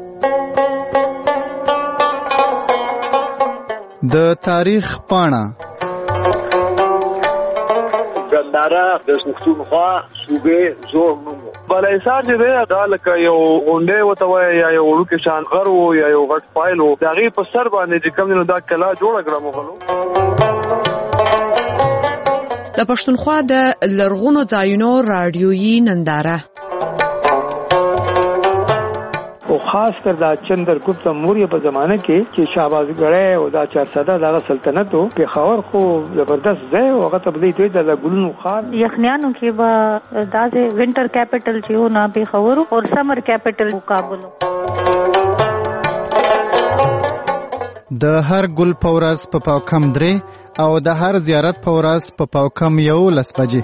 د تاریخ پاڼه ګنداره د پښتونخوا صوبې زور نوم بلایسار چې دی دا لکه یو غونډې وته وای یا یو وړوکی شان غر و یا یو غټ فایل و د هغې په سر باندې چې کوم دی نو دا کلا جوړه کړه مغلو. د پښتونخوا د لرغونو ځایونو راډیویي ننداره او خاص کر دا چندرګپت موریه په زمانه کې چې شهبازګړی او دا چارسده دغه سلطنت او پېښور خو زبردست ځای او هغه ته بدی دوی د ګلونو خار یخنیانو کې به داسې وینټر کیپټل چې و نه پېښور او سمر کیپټل کابل. د هر ګل په ورځ په پاو کم درې او د هر زیارت په ورځ په پاو کم یو لس بجې.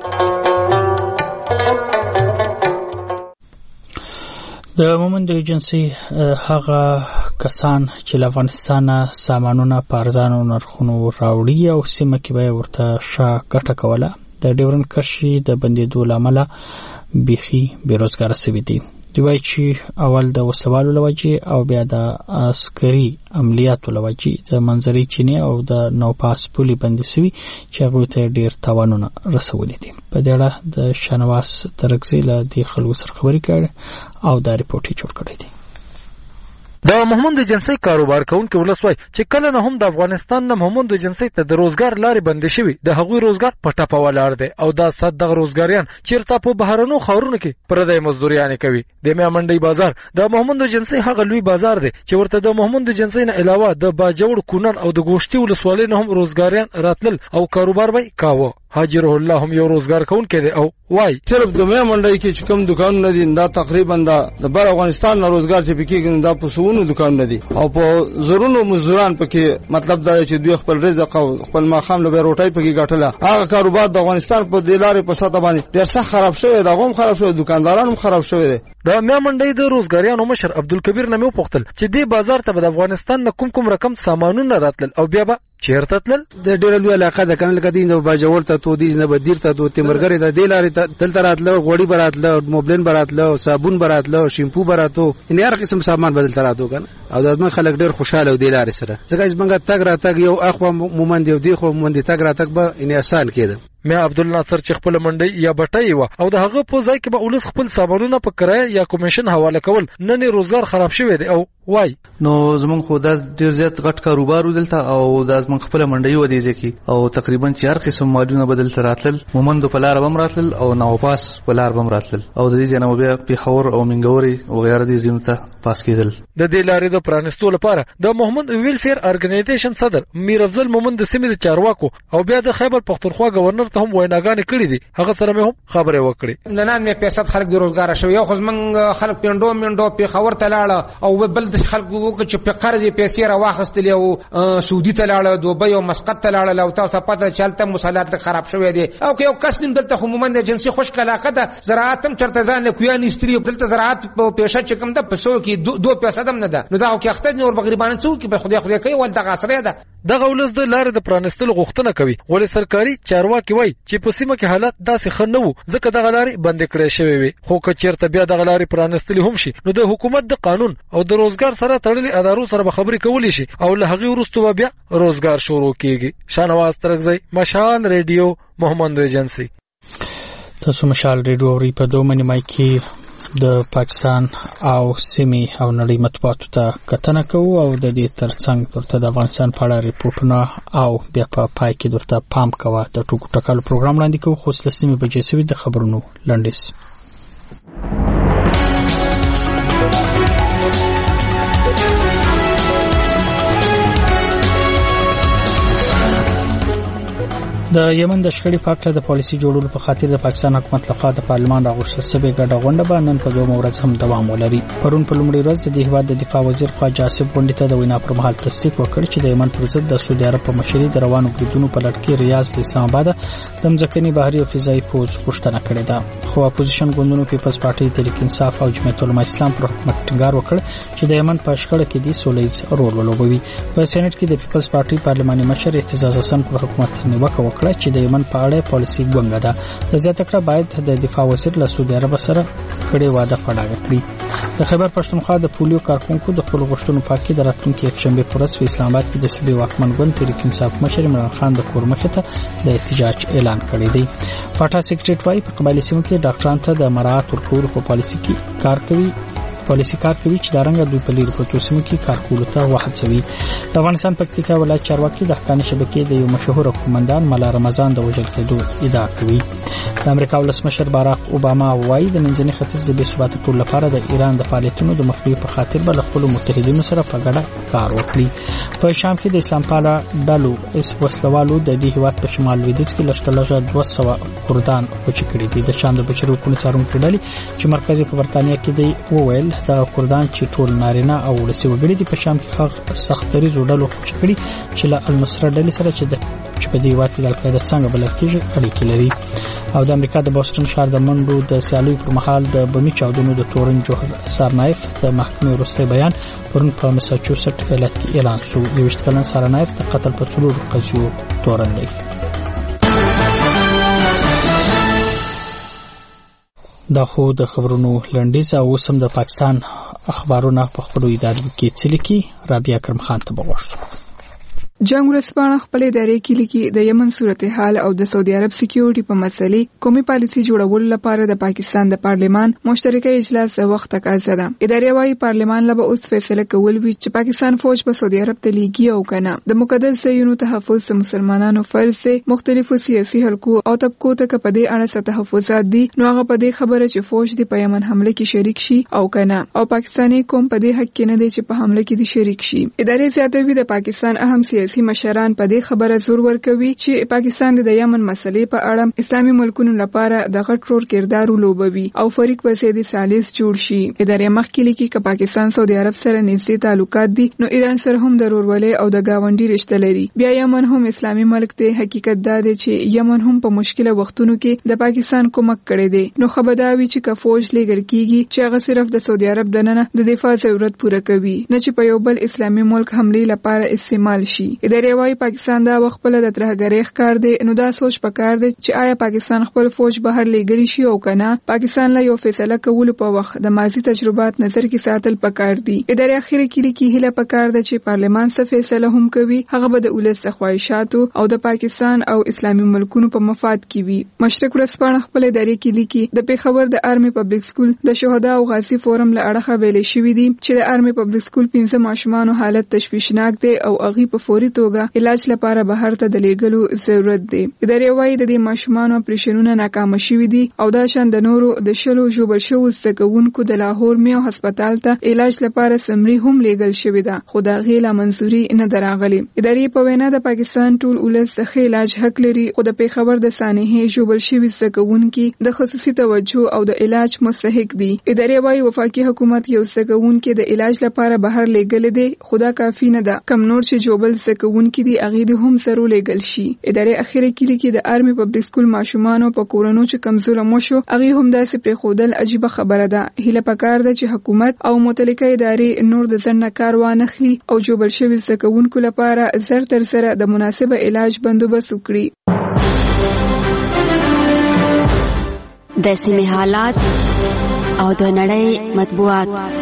د مومند ایجنسی هغه کسان چې له افغانستان سامانونه په ارزانو نرخونو راوړي او سیمه کې به ورته ښه ګټه کوله د ډیورنډ کرښې د بندېدو له امله بیخي بېروزګاره سوي دي. دوی وایي چې اول د وسوالو له وجې او بیا د عسکري عملیاتو له وجې د منظرې چینې او د نوپاس پولې بندې سوي چې هغوی ته ډېر تاوانونه رسولي دي. په دې اړه د شانواز ترکزي له دې خلکو سره خبرې کړې او دا رپورټ یې جوړ کړی دی. د محمود ایجنسی کاروبار کوونکي ولس وایي چې کله نه هم د افغانستان نه محمود ایجنسی ته د روزګار لارې بندې شوي د هغوی روزګار په ټپه ولاړ دی او دا صد دغه روزګاریان چېرته په بهرنو ښارونو کې پردی مزدوریانې کوي. د میا منډۍ بازار د محمود ایجنسی هغه لوی بازار دی چې ورته د محمود ایجنسی نه علاوه د باجوړ کونړ او د ګوشتي ولسوالۍ نه هم روزګاریان راتلل او کاروبار به کاوه. حاجی روح الله هم یو روزګار کوونکی دی او وای صرف د میا منډۍ کې چې کوم دکانونه دي دا تقریبا دا د بر افغانستان نه روزګار چې پکې دا په سونو دکانونه دي او په زرونو مزدوران پکې مطلب دا چې دوی خپل رزق او خپل ماخام له روټۍ پکې ګټله. هغه کاروبار د افغانستان په دلارې په ساته باندې ډېر سخت خراب شوی دا غوم خراب شوی دکاندارانو هم خراب شوی دي. د میا منډۍ د روزګاریانو مشر عبدالکبیر نه مې وپوښتل چې دې بازار ته به د افغانستان نه کوم کوم رقم سامانونه راتلل او بیا به چیرته تلل. د ډېره لوی علاقه ده کنه لکه دین د باجوړ ته تودیج نه بدیر ته تو تیمرګری ته د لارې ته دلته راتله غوړی براتله موبلین براتله صابون براتله شیمپو براتو ان هر قسم سامان بدل تراتو کنه او د ځمن خلک ډېر خوشاله او د لارې سره ځکه چې موږ تګ را تګ یو اخو مومند یو دی خو مومند تګ را تګ به ان آسان کېده. میا عبدالناصر چې خپل منډۍ یا بټۍ و او د هغه په ځای کې به ولس خپل سامانونه په کرایه یا کمیشن حواله کول نن روزګار خراب شوی دی او وای نو زمونږ خو دا ډیر زیات غټ کاروبار ودلته او دا زمونږ خپل منډي و دي ځکه او تقریبا چار قسم ماډونه بدل تراتل مومند په لار بم راتل او نوپاس په لار بم راتل او د دې جنو بیا په خور او منګوري او غیره دي زینو ته پاس کېدل. د دې لارې د پرانستو لپاره د محمد ویلفیر ارګنایزیشن صدر میر افضل مومند د سیمې د چارواکو او بیا د خیبر پختونخوا گورنر ته هم ویناګانې کړې دي. هغه سره مې هم خبرې وکړې. نن مې پیسې خلک بیروزګار شوی یو خو زمنګ خلک پیندو منډو په خور ته لاړه او بل د خلکو چې په قرض پیسې را واخستلې او سعودي ته لاړه دوبۍ او مسقط ته لاړه او تاسو پته چلته مصالحات خراب شوی دي او یو کس نن دلته عموما د جنسي خوش علاقه ده زراعت هم چرته ځان له کویا نستری دلته زراعت په پیشه چې کوم ده په سو کې دوه پیسې دم نه ده نو دا کې اخته نور بغریبان څو کې په خدای خدای کوي ول دغه اسره ده. دغه ولس د لارې د پرانستلو غوښتنه کوي ولې سرکاري چارواکي وای چې په سیمه کې حالت داسې ښه نه وو ځکه دغه لارې بند کړې شوې وي خو که چیرته بیا دغه لارې پرانستلې هم شي نو د حکومت د قانون او د روزګار سره تړلې ادارو سره به خبرې کولی شي او له هغې وروسته بیا روزګار شروع کیږي. شاهنواز ترکزی مشال ریډیو محمد ایجنسی. تاسو مشال ریډیو اورئ په دوه منیمای کې د پاکستان او سیمې او نړۍ مطبوعاتو ته کتنه کوو او د دې ترڅنګ ورته د افغانستان په اړه ریپورتونه او بیا په پای کې ورته پام کوه د ټکو ټکالو پروګرام وړاندې کوو. خو سلسلې بجې سوي د خبرونو لنډیز. د یمن د شخړې په اړه د پالیسي جوړولو په خاطر د پاکستان حکومت لخوا د پارلمان راغوښتل شوې ګډه غونډه به نن په دوه ورځ هم دوام ولري. پرون په لومړۍ ورځ د هیواد د دفاع وزیر خواجه آصف غونډې ته د وینا پر مهال تصدیق وکړ چې د یمن پر ضد د سعودي عرب په مشرۍ د روانو بریدونو په لړ کې ریاض د اسلام آباد د ځمکني بحري او فضایي پوځ غوښتنه کړې ده. خو اپوزیشن ګوندونو پیپلز پارټي تحریک انصاف او جمعیت العلماء اسلام پر حکومت ټینګار وکړ چې د یمن په شخړه کې د سولهییز رول ولوبوي. په سېنات کې د پیپلز پارټي پارلماني مشر اعتزاز حسن پر حکومت نیوکه وکړه چې د یمن په اړه پالیسي ګونګه ده. د زیاته کړه باید د دفاع وزیر له سعودي عرب سره کړي واده فډاګه کړي. د خیبر پښتونخوا د پولیو کارکونکو د خپل غوښتنو پاکي د راتلونکي یکشنبه پر ورځ په اسلام آباد کې د صوبې واکمن ګوند تحریک انصاف مشر عمران خان د کور مخې ته د احتجاج اعلان کړی دی. فاټا سیکریټریټ وايي په قبایلي سیمو کې ډاکټرانو ته د مراعات ورکولو په پالیسي کې کار کوي پالیسي کار کوي چې دا رنګ دوی په لیرو پروتو سیمو کې کار کولو ته وهڅوي. د افغانستان پکتیکا ولایت چارواکي د حقاني شبکې د یو مشهور قومندان ملا رمضان د وژل کېدو ادعا کوي. د امریکا ولسمشر باراک اوباما وایي د منځني ختیځ د بې ثباتۍ لپاره د ایران د فعالیتونو د مخنیوي په خاطر به له خپلو متحدینو سره په ګډه کار وکړي. په شام کې د اسلام پاله ډلو اس وسلوالو د دې هیواد په شمال لویدیځ کې لشتلژه دوه سوه کردان وچ کړي دي. د شام د بشري حقوقو څارونکو ډلې چې مرکز په برتانیا کې دی وویل د کردان چې ټول نارینه او ولسي وګړي دي په شام کې هغه سختري ډلو وچ کړي چې له النصره ډلې سره چې د چې په دې هیواد کې د القاعده څنګه بلل کېږي اړیکې لري. او د امریکا د بوسټن ښار د منډو د سیالیو پر مهال د بمي چاودنو د تورن جوهر سارنایف د محکمې وروستی بیان پرون په مساچوسټ ایالت کې اعلان شو. یوویشت کلن سارنایف د قتل په څلورو قضیو تورن دی. دا خو د خبرونو لنډیز او اوس هم د پاکستان اخبارونه په خپلو ادارو کې څه لیکي. رابعه کرم خان ته بغوښتو. جنگ ورسپانه خپل ادارې کې لیکي د یمن صورتحال او د سعودي عرب سکیورټي په مسلې قومي پالیسي جوړولو لپاره د پاکستان د پارلمان مشترکه اجلاس وخت تقاضا ده. ادارې وايي پارلمان له اوس فیصله کول وی چې پاکستان فوج په سعودي عرب ته لیږي او کنه. د مقدس ځایونو تحفظ مسلمانانو فرض دی. مختلفو سیاسي حلقو او طبقو ته په دې اړه تحفظات دي نو هغه په دې خبره چې فوج د په یمن حمله کې شریک شي او کنه او پاکستاني قوم په دې حق کې نه دی چې په حمله کې دي شریک شي. ادارې زیاتوي د پاکستان اهم سیاسي مشران په دې خبره زور ورکوي چې پاکستان د یمن مسلې په اړه اسلامي ملکونو لپاره د غټ رول کردار ولوبوي او فریق په د ثالث جوړ شي. ادارې مخکې لیکي چې پاکستان سعودي عرب سره نږدې تعلقات دي نو ایران سره هم د ورولۍ او د گاونډي رشتہ لري. بیا یمن هم اسلامي ملک دی. حقیقت دا دی چې یمن هم په مشکله وختونو کې د پاکستان کومک کړی دی. نو خبرداوي چې که فوج لګل کیږي چې هغه صرف د سعودي عرب دننه د دفاع ضرورت پوره کوي نه چې په یو بل اسلامي ملک حمله لپاره استعمال شي. ادارې وايي پاکستان دا خپل د ترهګرۍ ښکار دی، نو دا سوچ پکار دی چې آیا پاکستان خپل فوج بهر لېږلی شي او کنه. پاکستان له یو فیصله کولو په وخت د ماضي تجربات نظر کې ساتل پکار دي. ادارې اخیری کې لیکي هله پکار ده چې پارلمان څه فیصله هم کوي هغه به د ولس خواهشاتو او د پاکستان او اسلامي ملکونو په مفاد کې وي. مشرق ورځپاڼه خپل ادارې کې لیکي د پیښور د آرمي پبلک سکول د شهدا او غازی فورم له اړخه ویلې شوې دي چې د آرمي پبلک سکول پنځه ماشومانو حالت تشویشناک دی او هغه په فوري توګه علاج لپاره بهر ته د لیږلو ضرورت دی. ادارې وايي د دې ماشومانو اپریشنونه ناکام شوي دي او دا شان د نورو د شلو جوړ شوو زګونکو د لاهور میو هسپتال ته علاج لپاره سمري هم لیږل شوې ده، خو دا غیله منځوري نه دراغلي. ادارې په وینا د پاکستان ټول ولس د ښه علاج حق لري، خو د پیښور د سانحې جوړ شوي زګونکي د خصوصي توجه او د علاج مستحق دي. ادارې وايي وفاقي حکومت یو زګونکي د علاج لپاره بهر لیږل دي، خو دا کافي نه ده. کم نور چې جوبل زګونکي دي هغه د هم سره لیږل شي. ادارې اخیری کې لیکي د آرمي پبلک سکول ماشومانو په کورونو چې کمزور مو شو هغه هم داسې پرېښودل عجیبه خبره ده. هله پکار ده چې حکومت او متعلقه ادارې نور د ځنه کار وانخلي او جوړ شوي زکونکو لپاره زر تر سره د مناسبه علاج بندوبست وکړي. د سیمې حالات او د نړۍ مطبوعات.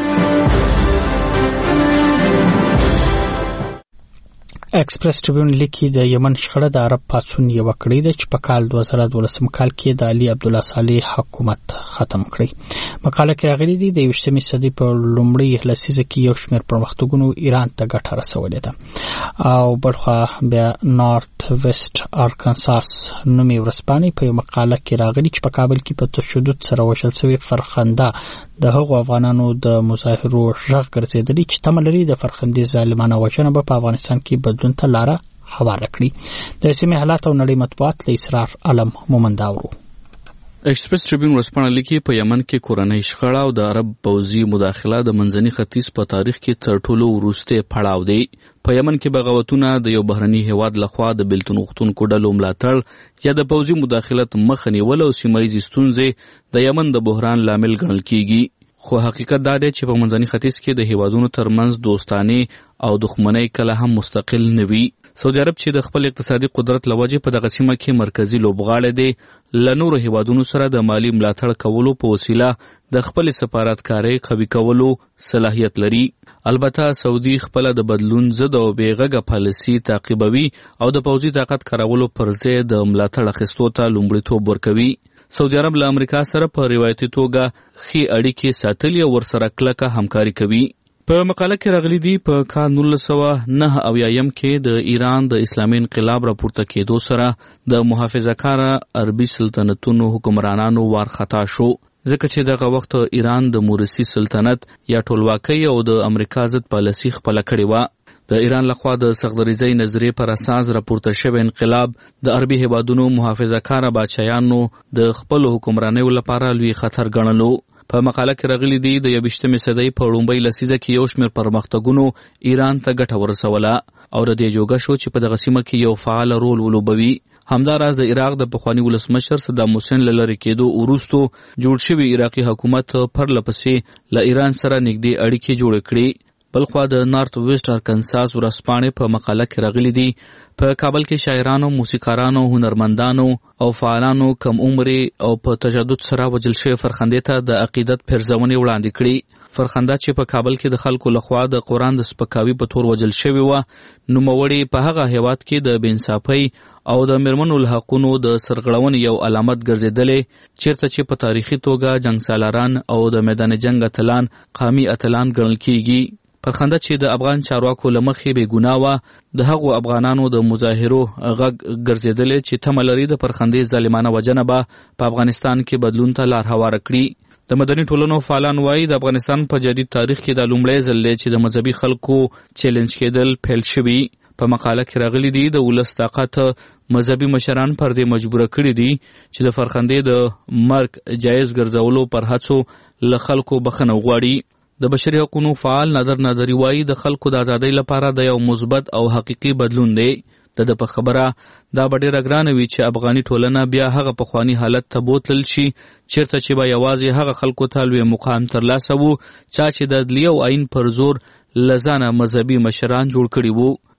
ایکسپریس ټریبیون لیکي د یمن شخړه د عرب پاڅون یو کړی د چې په کال دوه زره دولسم کال کې د علي عبدالله صالح حکومت ختم کړی. مقاله کې راغلي دي د یویشتمې صدۍ په لومړۍ لسیزه کې یو شمېر پرمختګونو ایران ته ګټه رسولې ده او بلخوا بیا نارت ویسټ ارکانساس نومي ورځپاڼې په یو مقاله کې راغلي چې په کابل کې په تشدد سره وژل شوي فرخنده د هغو افغانانو د مظاهرو غږ ګرځېدلي چې تمه لري د فرخندې ظالمانه وژنه به په افغانستان کې بدلون ته لاره هواره کړي. د سیمې حالات او نړۍ مطبوعات له اسرار علم مومنداورو. ایکسپریس ټریبیون ورځپاڼه لیکي په یمن کې کورنۍ شخړه او د عرب پوځي مداخله د منځني ختیځ په تاریخ کې تر ټولو وروسته پړاو دی. په یمن کې بغاوتونه د یو بهرني هیواد لخوا د بیلتون غوښتونکو ډلو ملاتړ یا د پوځي مداخلت مخه نیول او سیمه ییزې ستونزې د یمن د بحران لامل ګڼل کیږي. خو حقیقت دا دی چې په منځني ختیځ کې د هیوادونو ترمنځ دوستانه او دښمنۍ کله هم مستقل نه وي. سعودي عرب چې د خپل اقتصادي قدرت له وجې په دغه سیمه کې مرکزي لوبغاړی دی له نورو هیوادونو سره د مالی ملاتړ کولو په وسیله د خپل سفارتکارۍ قوي کولو صلاحیت لري. البته سعودي خپل د بدلون ضد او بېغږه پالیسي تعقیبوي او د پوځي طاقت کارولو پر ځای د ملاتړ اخیستو ته لومړیتوب ورکوي. سعودي عرب له امریکا سره په روایتي توګه ښې اړیکې ساتلي او ورسره کلکه همکاري کوي. په مقاله کې راغلي دي په کال نولس سوه نهه اویایم کې د ایران د اسلامي انقلاب راپورته کېدو سره د محافظه کاره عربي سلطنتونو حکمرانانو وارخطا شو، ځکه چې دغه وخت ایران د مورثي سلطنت یا ټولواکۍ او د امریکا ضد پالیسي خپله کړې وه. د ایران لخوا د سختدریځۍ نظریې پر اساس راپورته شوی انقلاب د عربي هیوادونو محافظه کاره بادشاهانو د خپلو حکمرانیو لپاره لوی خطر ګڼلو. په مقاله کې راغلي دي د یویشتمې صدۍ په لومړۍ لسیزه کې یو شمېر پرمختګونو ایران ته ګټه ورسوله او د دې جوګه شو چې په دغه سیمه کې یو فعال رول ولوبوي. همداراز د عراق د پخواني ولسمشر صدام حسین له لرې کېدو وروستو جوړ شوي عراقي حکومت پرله پسې له ایران سره نږدې اړیکې جوړې کړې. بلخوا د نارت ویسټ ارکانساس ورځپاڼې په مقاله کې راغلي دي په کابل کې شاعرانو، موسیقارانو، هنرمندانو او فعالانو کم عمرې او په تجدد سره وژل شوي فرخندې ته د عقیدت پیرزونې وړاندې کړي. فرخنده چې په کابل کې د خلکو لخوا د قرآن د سپکاوي په تور وژل شوې وه، نوموړې په هغه هیواد کې د بېانصافۍ او د میرمنو له حقونو د سرغړونې یو علامت ګرځېدلی، چیرته چې په تاریخي توګه جنګ سالاران او د میدان جنګ اتلان قامي اتلان ګڼل کیږي. فرخنده چې د افغان چارواکو له مخې بې ګناه وه، د هغو افغانانو د مظاهرو غږ ګرځېدلی چې تمه لري د فرخندې ظالمانه وژنه به په افغانستان کې بدلون ته لار هواره کړي. د مدني ټولنو فعالان وایي د افغانستان په جدید تاریخ کې دا لومړی ځل دی چې د مذهبي خلکو چیلنج کېدل پیل شوي. په مقاله کې راغلي دي د ولس طاقت مذهبي مشران پر دې مجبوره کړي دي چې د فرخندې د مرګ جایز ګرځولو پر هڅو له خلکو بخښنه وغواړي. د بشري حقوقو فعال نادر نادري وایي د خلکو د ازادۍ لپاره د یو مثبت او حقیقي بدلون دی. د ده په خبره دا به ډېره ګرانه وي چې افغاني ټولنه بیا هغه پخواني حالت ته بوتلل شي چیرته چې به یوازې هغه خلکو ته لوی مقام ترلاسه وو چا چې د عدلیې او آیین پر زور له ځانه مذهبي مشران جوړ کړي وو.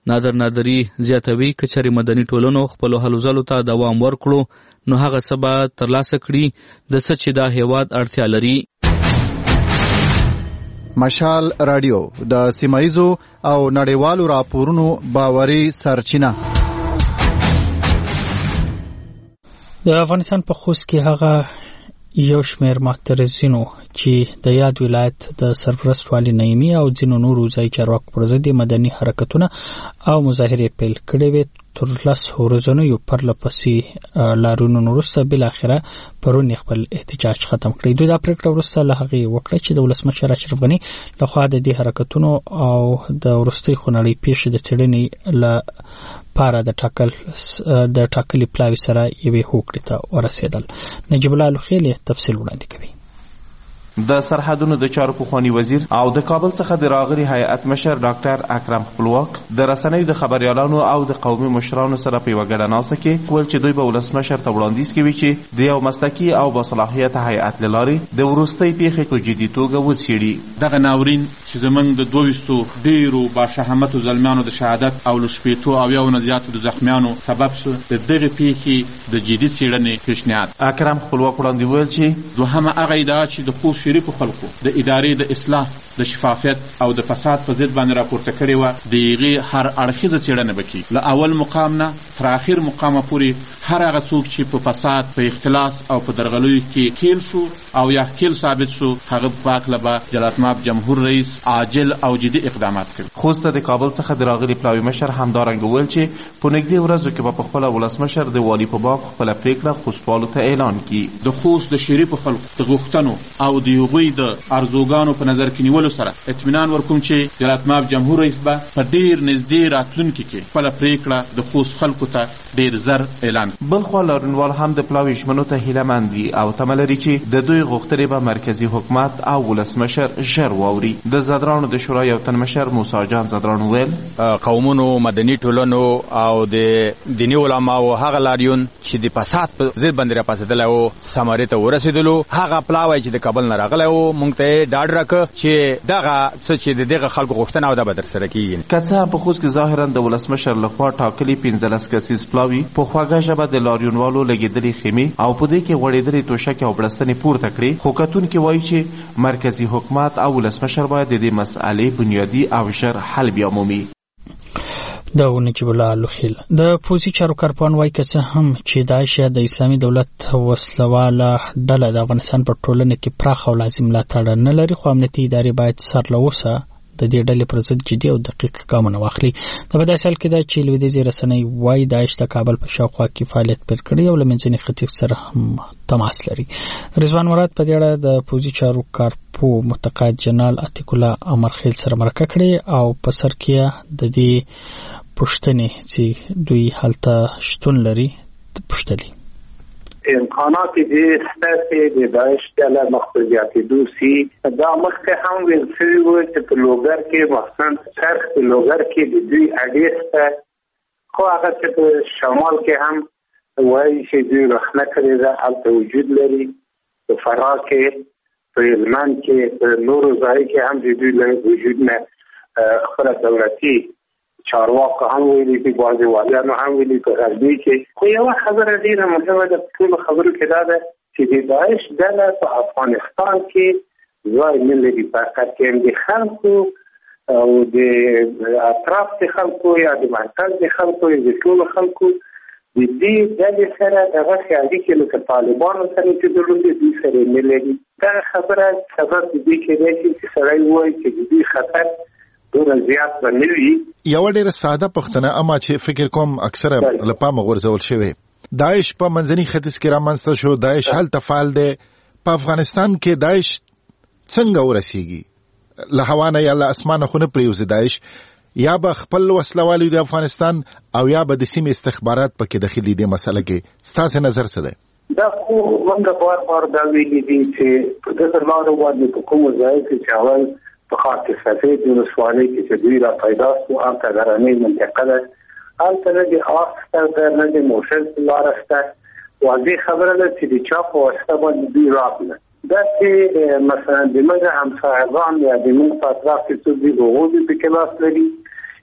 نادر نادری زیاتوي که چېرې مدني ټولنو خپلو هلو ځلو ته دوام ورکړو نو هغه څه به ترلاسه کړي د څه چې دا هیواد اړتیا لري. مشال رادیو د سیمایزو او نړیوالو راپورونو باوري سرچینه. د افغانستان په خوست کې هغه یو شمېر معترضینو چې د یاد ولایت د سرپرست والي نعیمي او ځینو نورو ځایي چارواکو پر ضد مدني حرکتونه او مظاهرې پیل کړې وې. تر لس ورځو یو پرله پسې لاریونونو وروسته بالاخره پرون خپل احتجاج ختم کړی. دوی دا پریکړه وروسته له هغې وکړه چې د ولسمشر اشرف غني لخوا د دې حرکتونو او د وروستۍ خونړۍ پیښې د څېړنې لپاره د ټاکل د ټاکلي پلاوي سره یوې هوکړې ته ورسېدل. نجیب الله لوخیل تفصیل وړاندې کوي. د سرحدونو د چارو پخوانی وزیر او د کابل څخه د راغلي هیئت مشر ډاکټر اکرم خپلواک د رسنیو د خبريالانو او د قومي مشرانو سره په یوه ګډه ناسته کې ویل چې دوی به ولسمشر ته وړاندیز کوي چې د یو مسلکي او باصلاحیته هیئت له لارې د وروستۍ پیښې په جدي توګه وڅېړي. دغه ناورین چې زموږ د دوه ویشتو ډېرو باشهامتو زلمیانو د شهادت او له شپېتو اویاو نه زیاتو د زخمیانو سبب شو د دغې پیښې د جدي څېړنې پیشنهاد. اکرم خپلواک وړاندې ویل چې دوهمه هغه ادعا چې د خوست شریفو خلکو د ادارې د اصلاح د شفافیت او د فساد په ضد باندې راپورته کړې وه د هغې هر اړخیزه څېړنه به کړي. له اول مقام نه تر اخر مقامه پورې هر هغه څوک چې په فساد په اختلاس او په درغلیو کې کیل شو او یا کیل ثابت شو هغه په هکله به جلالتمآب جمهور رئیس عاجل او جدي اقدامات کوي. خوست د کابل څخه د راغلي پلاوي مشر همدارنګه ویل چې په نږدې ورځو کې به په خپله ولسمشر د والي په باب خپله پرېکړه خوستوالو ته اعلان کړي. د خوست د شریفو خلکو د غوښتنو او د هغوی د ارزوګانو په نظر کې نیولو سره اطمینان ورکوم چې جلالتمآب جمهور رئیس به په ډېر نږدې راتلونکي کې خپله پرېکړه د خوست خلکو ته ډېر زر اعلان کړي. بلخوا لاریونوال هم د پلاوي ژمنو ته هیلهمند دي او تمه لري چې د دوی غوښتنې به مرکزي حکومت او ولسمشر ژر واوري. د زدرانو د شورا یو تن مشر موسی جان زدران ویل قومونو مدني ټولنو او د دیني علماو هغه لاریون چې د فساد په ضد باندې راپاڅېدلی و ثمرې ته ورسېدلو هغه پلاوی چې د کابل نه راغلی و موږ ته یې ډاډ راکړه چې دغه څه چې د دغه خلکو غوښتنه او دا به ترسره کېږي. که څه هم په خوست کې ظاهرا د ولسمشر لخوا ټاکلي پنځلس کسیز پلاوي په خوږه ژبه د لاریونوالو لګېدلې خیمې او په دې کې غوړېدلې توشکې او بړستنې پورته کړې، خو کتونکي وایي چې مرکزي حکومت او ولسمشر باید د دې مسئلې بنیادي او ژر حل بیامومي. د نجیب الله لوخیل د پوځي چارو کارپوهان وایي که څه هم چې داعش یا د اسلامي دولت وسلواله ډله د افغانستان په ټولنه کې پراخ او لازم ملاتړ نه لري، خو امنیتي ادارې باید سر له اوسه د دې ډلې پر ضد جدي او دقیق ګامونه واخلي. دا په داسې حال کې ده چې لویدیځې رسنۍ وایي داعش د کابل په شاوخوا کې فعالیت پیل کړی او له منځني ختیځ سره هم تماس لري. رضوان مراد په دې اړه د پوځي چارو کارپو متقاعد جنرال عتیق الله امرخیل سره مرکه کړې او په سر کې د دې پوښتنې چې دوی هلته شتون لري پوښتلي. امکانات ډېر شته چې د داعش ډله مخ په زیاتېدو سي. دا مخکې هم ویل شوي وو چې په لوګر کې مخصوصا څرخ په لوګر کې د دوی اډې شته، خو هغه چې په شمال کې هم وایي چې دوی رخنه کړې ده هلته وجود لري. په فراه کې په هلمند کې په نورو ځایو کې هم د دوی وجود نه خپله دولتي چارواکو هم ویلي دي، بعضې والیانو هم ویلي په غربي کې. خو یوه خبره ډېره مهمه ده په ټولو خبرو کې دا ده چې د داعش ډله په افغانستان کې ځای نه لري، فقط کې د خلکو او د اطراف د خلکو یا د مرکز د خلکو یا د ټولو خلکو د دې ډلې سره دغسې اړیکې لکه طالبانو سره چې درلودې دوی سره نه لري. دغه خبره سبب د دې کېدای شي چې سړی ووایي چې د دوی خطر ډېر زیات به نه وي. یوه ډېره ساده پوښتنه اما چې فکر کوم اکثره له پامه غورځول شوې، داعش په منځني ختیځ کې رامنځته شو، داعش هلته فعال دی، په افغانستان کې داعش څنګه ورسیږي؟ له هوا نه یا له اسمانه خو نه پرېوځي داعش، یا به خپل وسله والي د افغانستان او یا به د سیمې استخبارات پکې دخیلي دي. مسله کې ستاسې نظر څه دی؟ دا خو موږ بار بار دا ویلي دي چې په دغه لارو باندې په کومو ځایو کې چې اول په خاص سفید ولسوالۍ کې چې دوی را پیدا شو، هلته غرنۍ منطقه ده، هلته نه د آس شته ده نه د موشل لاره شته. واضح خبره ده چې د چا په واسطه باندې دوی راغله. داسې مثلا د موږ همسایګان یا د موږ په اطراف کې څوک دي هغوی پکې لاس لري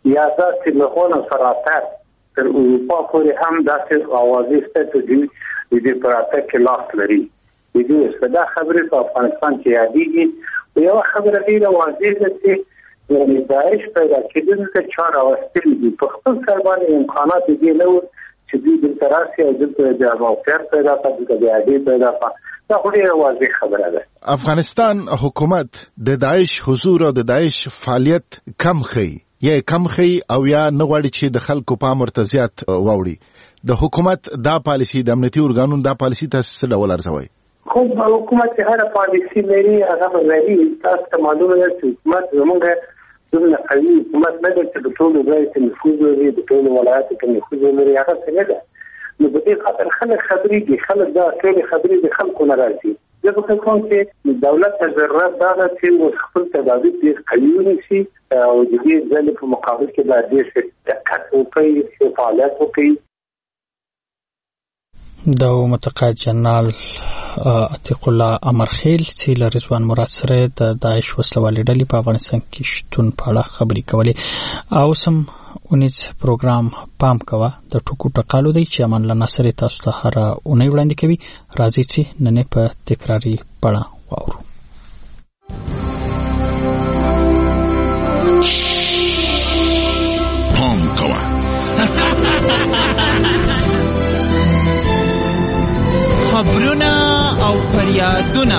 یا داسې له هونه فراتر تر اروپا پورې هم داسې اوازې شته چې دوی د دې په راتګ کې لاس لري. د دې دا خبرې په افغانستان کې یادېږي. یوه خبره ډېره واضح ده چې یعنې داعش پیدا کېدونکو ته چا راوستلي دي. په خپل سر باندې امکانات یې دې نه وو چې دوی دلته راشي او دلته د موقعیت پیدا کړه، دلته د اډې پیدا کړه. دا خو ډېره واضح خبره ده. افغانستان حکومت د داعش حضور او د داعش فعالیت کم ښیي یا کم ښیي او یا نه غواړي چې د خلکو پام ورته زیات واوړي. د حکومت دا پالیسي د امنیتي ارګانونو دا پالیسي تاسو څه ډول ارزوئ؟ خو حکومت هر پالیسي لري، هغه لري. تاسو ته معلومه ده چې حکومت زموږ دومره قوي حکومت نه ده چې په ټولو ځایو کې نفوذ لري، په ټولو ولایاتو کې نفوذ لري. هغه څه نه ده. نو په دې خاطر خلک خبرېږي، خلک دا ټولې خبرې د خلکو نه راځي. زه فکر کوم چې دولت ته ضرورت دا ده چې اوس خپل تدابیر ډېر قوي ونیسي او د دې ځلې په مقابل کې باید ډېر ښه دقت وکړي، ښه فعالیت وکړي. د متقاعد جنرال عتیق الله امرخیل چې له رضوان مراد سره د داعش وسلوالې ډلې په افغانستان کې شتون په اړه خبرې کولې. او سم اونیز پروګرام پام کوه د ټکو ټکالو دی چې امان الله ناصر تاسو ته هر اونۍ وړاندې کوي. راځي چې نن په تکراري بڼه واورو. پام کوه خبرونه او فریادونه.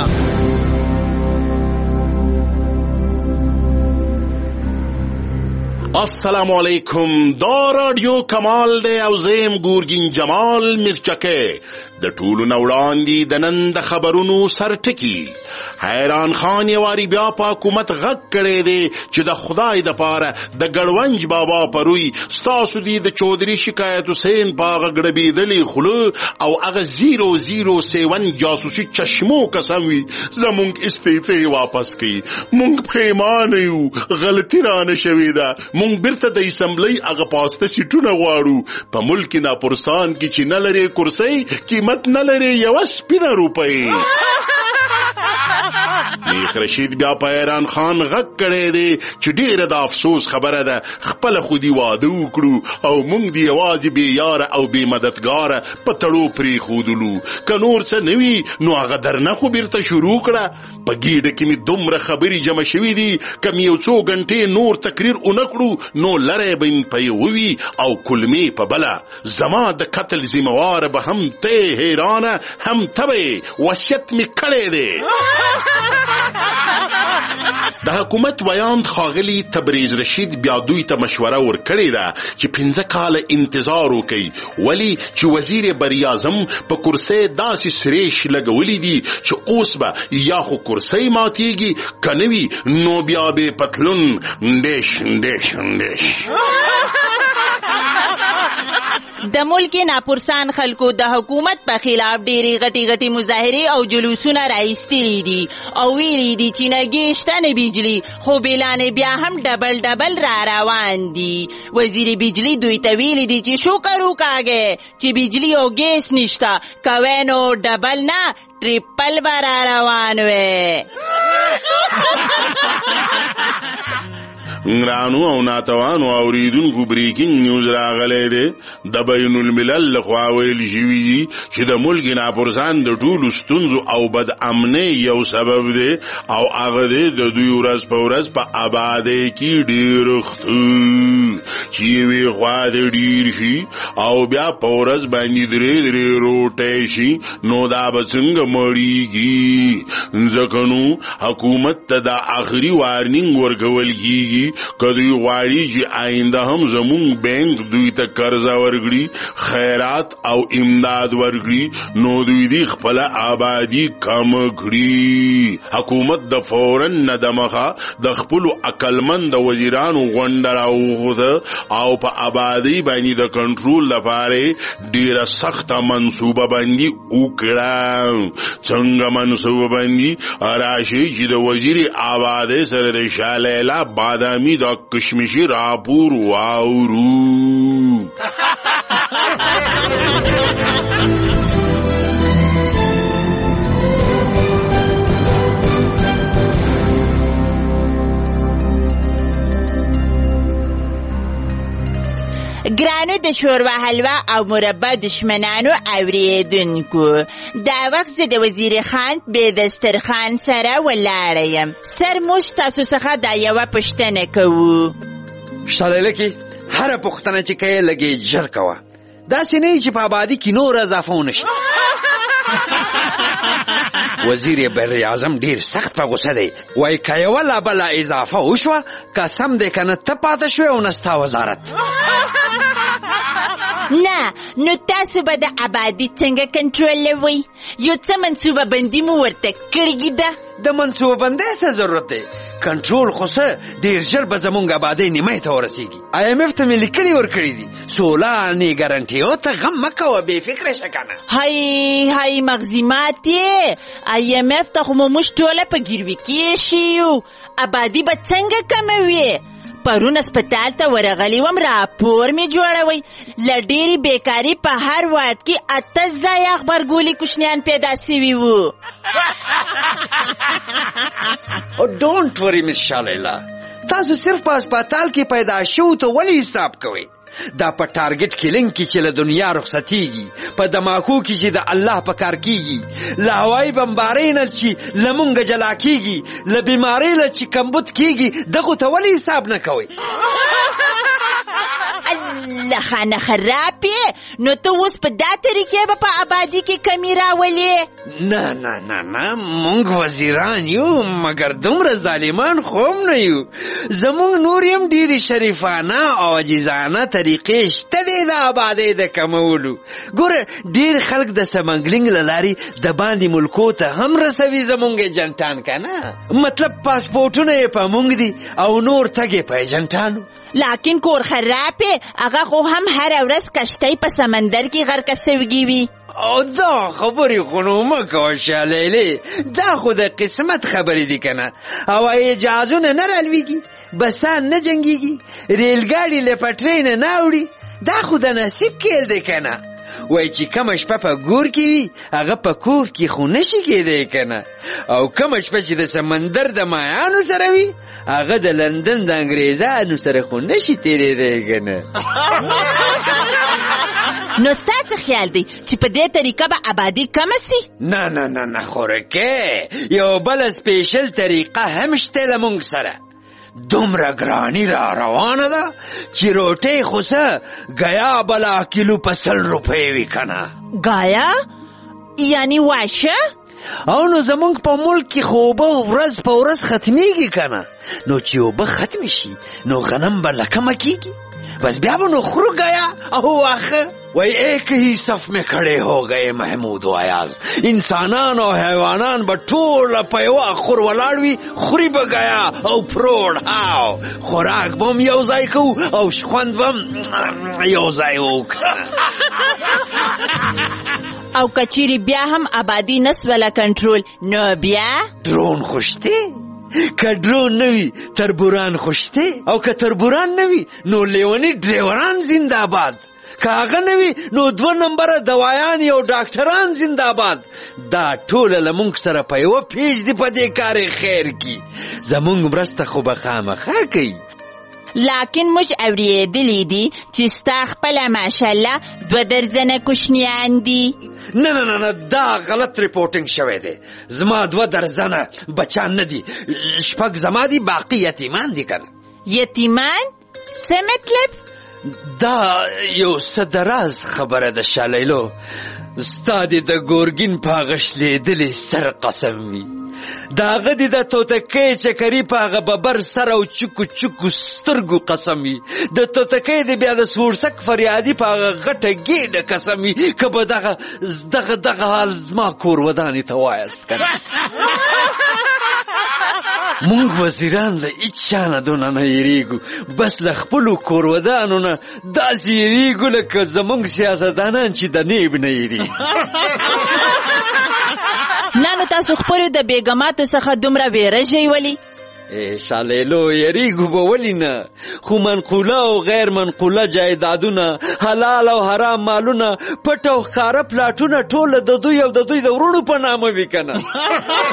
السلام علیکم. دا رادیو کمال دی او زیم ګورګین جمال میرچکه د ټولو نه وړاندې د نن د خبرونو سرټکي. حیران خان یواري بیا په حکومت غږ کړی دی چې د خدای د پاره د ګړونج بابا پروي ستاسو دی د چودري شکایت حسین په هغه ګړبېدلې خوله او هغه زیرو زیرو سیون جاسوسي چشمو قسم وي زمونږ استعفې واپس کړي. مونږ پښیمانه یو، غلطي رانه شوې ده. مونږ بیرته د اسمبلی هغه پاسته سیټونه غواړو. په ملک ناپرسان کې چې نه لري کرسۍ قیمت نه لري یوه سپینه روپۍ. نیخ رشید بیا په حیران خان غږ کړی دی چې ډیره د افسوس خبره ده خپله خودي واده وکړو او موږ د یوازې بې یاره او بې مددګاره په تړو پرېښودلو. که نور څه نه وي نو هغه درنه خو بیرته شروع کړه. په ګیډه کې مې دومره خبرې جمع شوي دي که مې یو څو غنټې نور تقریر ونه کړو نو لری به مې په یوه وي او کلمې په بله. زما د قتل ذمهواره به هم ته حیرانه هم ته به وصیت مې کړی دی. د حکومت ویاند ښاغلي تبریز رشید بیا دوی ته مشوره ورکړې ده چې پنځه کاله انتظار وکړي، ولې چې وزیر بریاعظم په کرسۍ داسې سریش لګولی دي چې اوس به یا خو کرسۍ ماتیږي که نه وي نو بیا به پتلون ډیش ډیش ډیش. د ملک ناپرسان خلکو د حکومت په خلاف ډېرې غټې غټې مظاهرې او جلوسونه راایستلي دي او ویلي دي چې نه شته نه بجلي، خو بلانې بیا هم ډبل ډبل را روان دي. وزیر بجلی دوی ته ویلي دي چې شکر وکاږئ چې بجلی او ګیس نشته، کوی نو ډبل نه ټریپل به را روان وی. ګرانو او ناتوانو اوریدونکو بریکینګ نیوز راغلی دی. د بین الملل لخوا ویل شوي دي چې د ملک ناپرسان د ټولو ستونزو او بد امنۍ یو سبب دی او هغه دی د دوی ورځ په ورځ په ابادۍ کې ډېرښت چې یوې خوا د ډېر شي او بیا په ورځ باندې درې درې روټۍ شي نو دا به څنګه مړېږي. ځکه نو حکومت ته دا آخري وارنینګ ورکول کېږي که دوی غواړي چې آینده هم زمونږ بینک دوی ته قرضه ورکړي، خیرات او امداد ورکړي نو دوی دی خپله آبادي کمه کړي. حکومت د فورا نه د مخه د خپلو عقلمند وزیرانو غونډه راوغوښته او په آبادۍ باندې د کنټرول لپاره ډېره سخته منصوبه بندي وکړه. څنګه منصوبه بندي؟ راشي چې د وزیر آبادۍ سره د شالیلا بادامي دا کشمشي راپور واورو. ګرانو د شوروا حلوا او مربا دشمنانو اوریدونکو، دا وخت زه د وزیر خان بې دسترخوان سره ولاړه یم. سر موږ تاسو څخه دا یوه پوښتنه کوو. شالیله کې هره پوښتنه چې کوې لږې ژر کوه، داسې نه چې په آبادي کې نور اضافه ونه شي. وزیر بر اعظم ډیر سخت په غوسه دی، وایي که یوه لا بله اضافه وشوه قسم دی که نه ته پاته شوې او نه ستا وزارت. نه نو تاسو به د آبادي څنګه کنټرولوئ؟ یو څه منصوبه بندي مو ورته کړې ده؟ د منصوبه بندۍ څه ضرورت دی؟ کنټرول خو څه ډېر ژر به زمونږ آبادۍ نیمۍ ته ورسېږي. آی ایم اف ته مې لیکلي ورکړي دي سولانې ګارنټیو ته غم مه کوه، بې فکره شه که نه. هی هی مغزي ماتې، آی ایم اف ته خو مو موږ ټوله په ګیروي کې ایښي یو، آبادي به څنګه کموي؟ پرون اسپتال ته ورغلی وم، راپور مې جوړوئ. له ډېرې بیکاري په هر واټ کې اته ځایه غبرګولي کوشنیان پیدا سوي وو. ډونټ وري مس شالیلا، تاسو صرف په اسپتال کې پیدا شو ته ولې حساب کوئ؟ دا په ټارګټ کیلنګ کې چې له دنیا رخصتیږي، په دماکو کې چې د الله په کار کیږي، له هوایي بمبارۍ نه چې له مونږه جلا کیږي، له بیمارۍ نه چې کمبود کیږي، دغو ته ولې حساب نه کوئ؟ الله خانه خراب یې، نو ته اوس په دا طریقې به په آبادي کې کمی راولې؟ نه نه نه نه، مونږ وزیران یو مګر دومره ظالمان خو هم نه یو. زمونږ نور هم ډېرې شریفانه او عجیزانه طریقې شته دی د آبادۍ د کمولو. ګوره ډېر خلک د سمنګلینګ له لارې د باندې ملکو ته هم رسوي زمونږ ایجنټان که نه، مطلب پاسپورټونه یې په مونږ دي او نور تګ یې په ایجنټانو. لیکن کور خراب یې، هغه خو هم هره ورځ کشتۍ په سمندر کې غرقه سوي وي. او دا خبرې خو نو مه کوه شالیلې، دا خو د قسمت خبرې دي که نه. هوایي جهازونه نه رالویږي، بسان نه جنګېږي، ریلګاډي له پټرۍ نه نه اوړي، دا خو د نصیب کیل دی که نه. وای چې کومه شپه په ګور کې وي هغه په کور کې خو نشي کېدی که نه، او کومه شپه چې د سمندر د مایانو سره وي هغه د لندن د انګریزانو سره خو نشي تېرېدی که نه. نو ستا څه خیال دی چې په دې طریقه به آبادي کمه سي؟ نه نه نه نه خورکې، یو بله سپیشل طریقه هم شته له مونږ سره. دومره ګرانی را روانه ده چې روټۍ خو څه ګیا بلا کیلو په سل روپۍ وي که نه. ګایا یعنی واشه؟ او نو زمونږ په ملک کې خو اوبه ورځ په ورځ ختمیږي که نه، نو چې اوبه ختمې شي نو غنم به له کمه کېږي، بس بیا به نو خورو گیا او واخه. وای ایک ہی صف میں کھڑے ہو گئے محمود و ایاز، انسانان او حیوانان به ټول په یوه خور ولاړ وي، خوري به گیا او پروړ هاو، خوراک به هم یو ځای کوو او خوند به هم یو ځای وکړو. او کچیری بیا هم آبادی نسوله کنټرول، نو بیا درون خوشته؟ که درون نوی تربوران خوشته، او که تربوران نوی نو لیونی ډریوران زنده آباد، که هغه نوی نو دوه نمبره دوایان او ډاکټران زنده آباد. دا ټوله له مونږ سره په یوه پیج دی په دې کار خیر کی، زمونږ مرسته خو به خامخا کوي. لیکن موږ اوریدلی دي چې ستا خپله ماشاءالله دوه درځنه کوشنیان دي. نه نه نه نه، دا غلط ریپورټینګ شوی دی. زما دوه درځنه بچان نه دي، شپږ زما دي، باقي یتیمان دي که نه. یتیمان؟ څه مطلب؟ دا یو څه د راز خبره ده شالیلو، ستا دې د ګورګین په هغه شلېدلې سر قسم وي، د هغه دې د توتکۍ چکري په هغه ببر سر او چکو چکو سترګو قسم وي، د توتکۍ دې بیا د سورسک فریادي په هغه غټه ګېډه قسم وي، که به دغه دغه دغه حال زما کور ودانې ته وایست که نه. مونږ وزیران له هیڅ چا نه دونه نه یېرېږو، بس له خپلو کورودانو نه داسې یېرېږو لکه زمونږ سیاستدانان چې د نیب نه یېرېږي. نه نو تاسو خپلو د بیګماتو څخه دومره ویرژئ ولې؟ شالیلو یریږو به ولې نه، خو منقوله او غیر منقوله جایدادونه، حلال او حرام مالونه، پټ او ښکاره پلاټونه ټوله د دوی او د دوی د وروڼو په نامه وي که نه.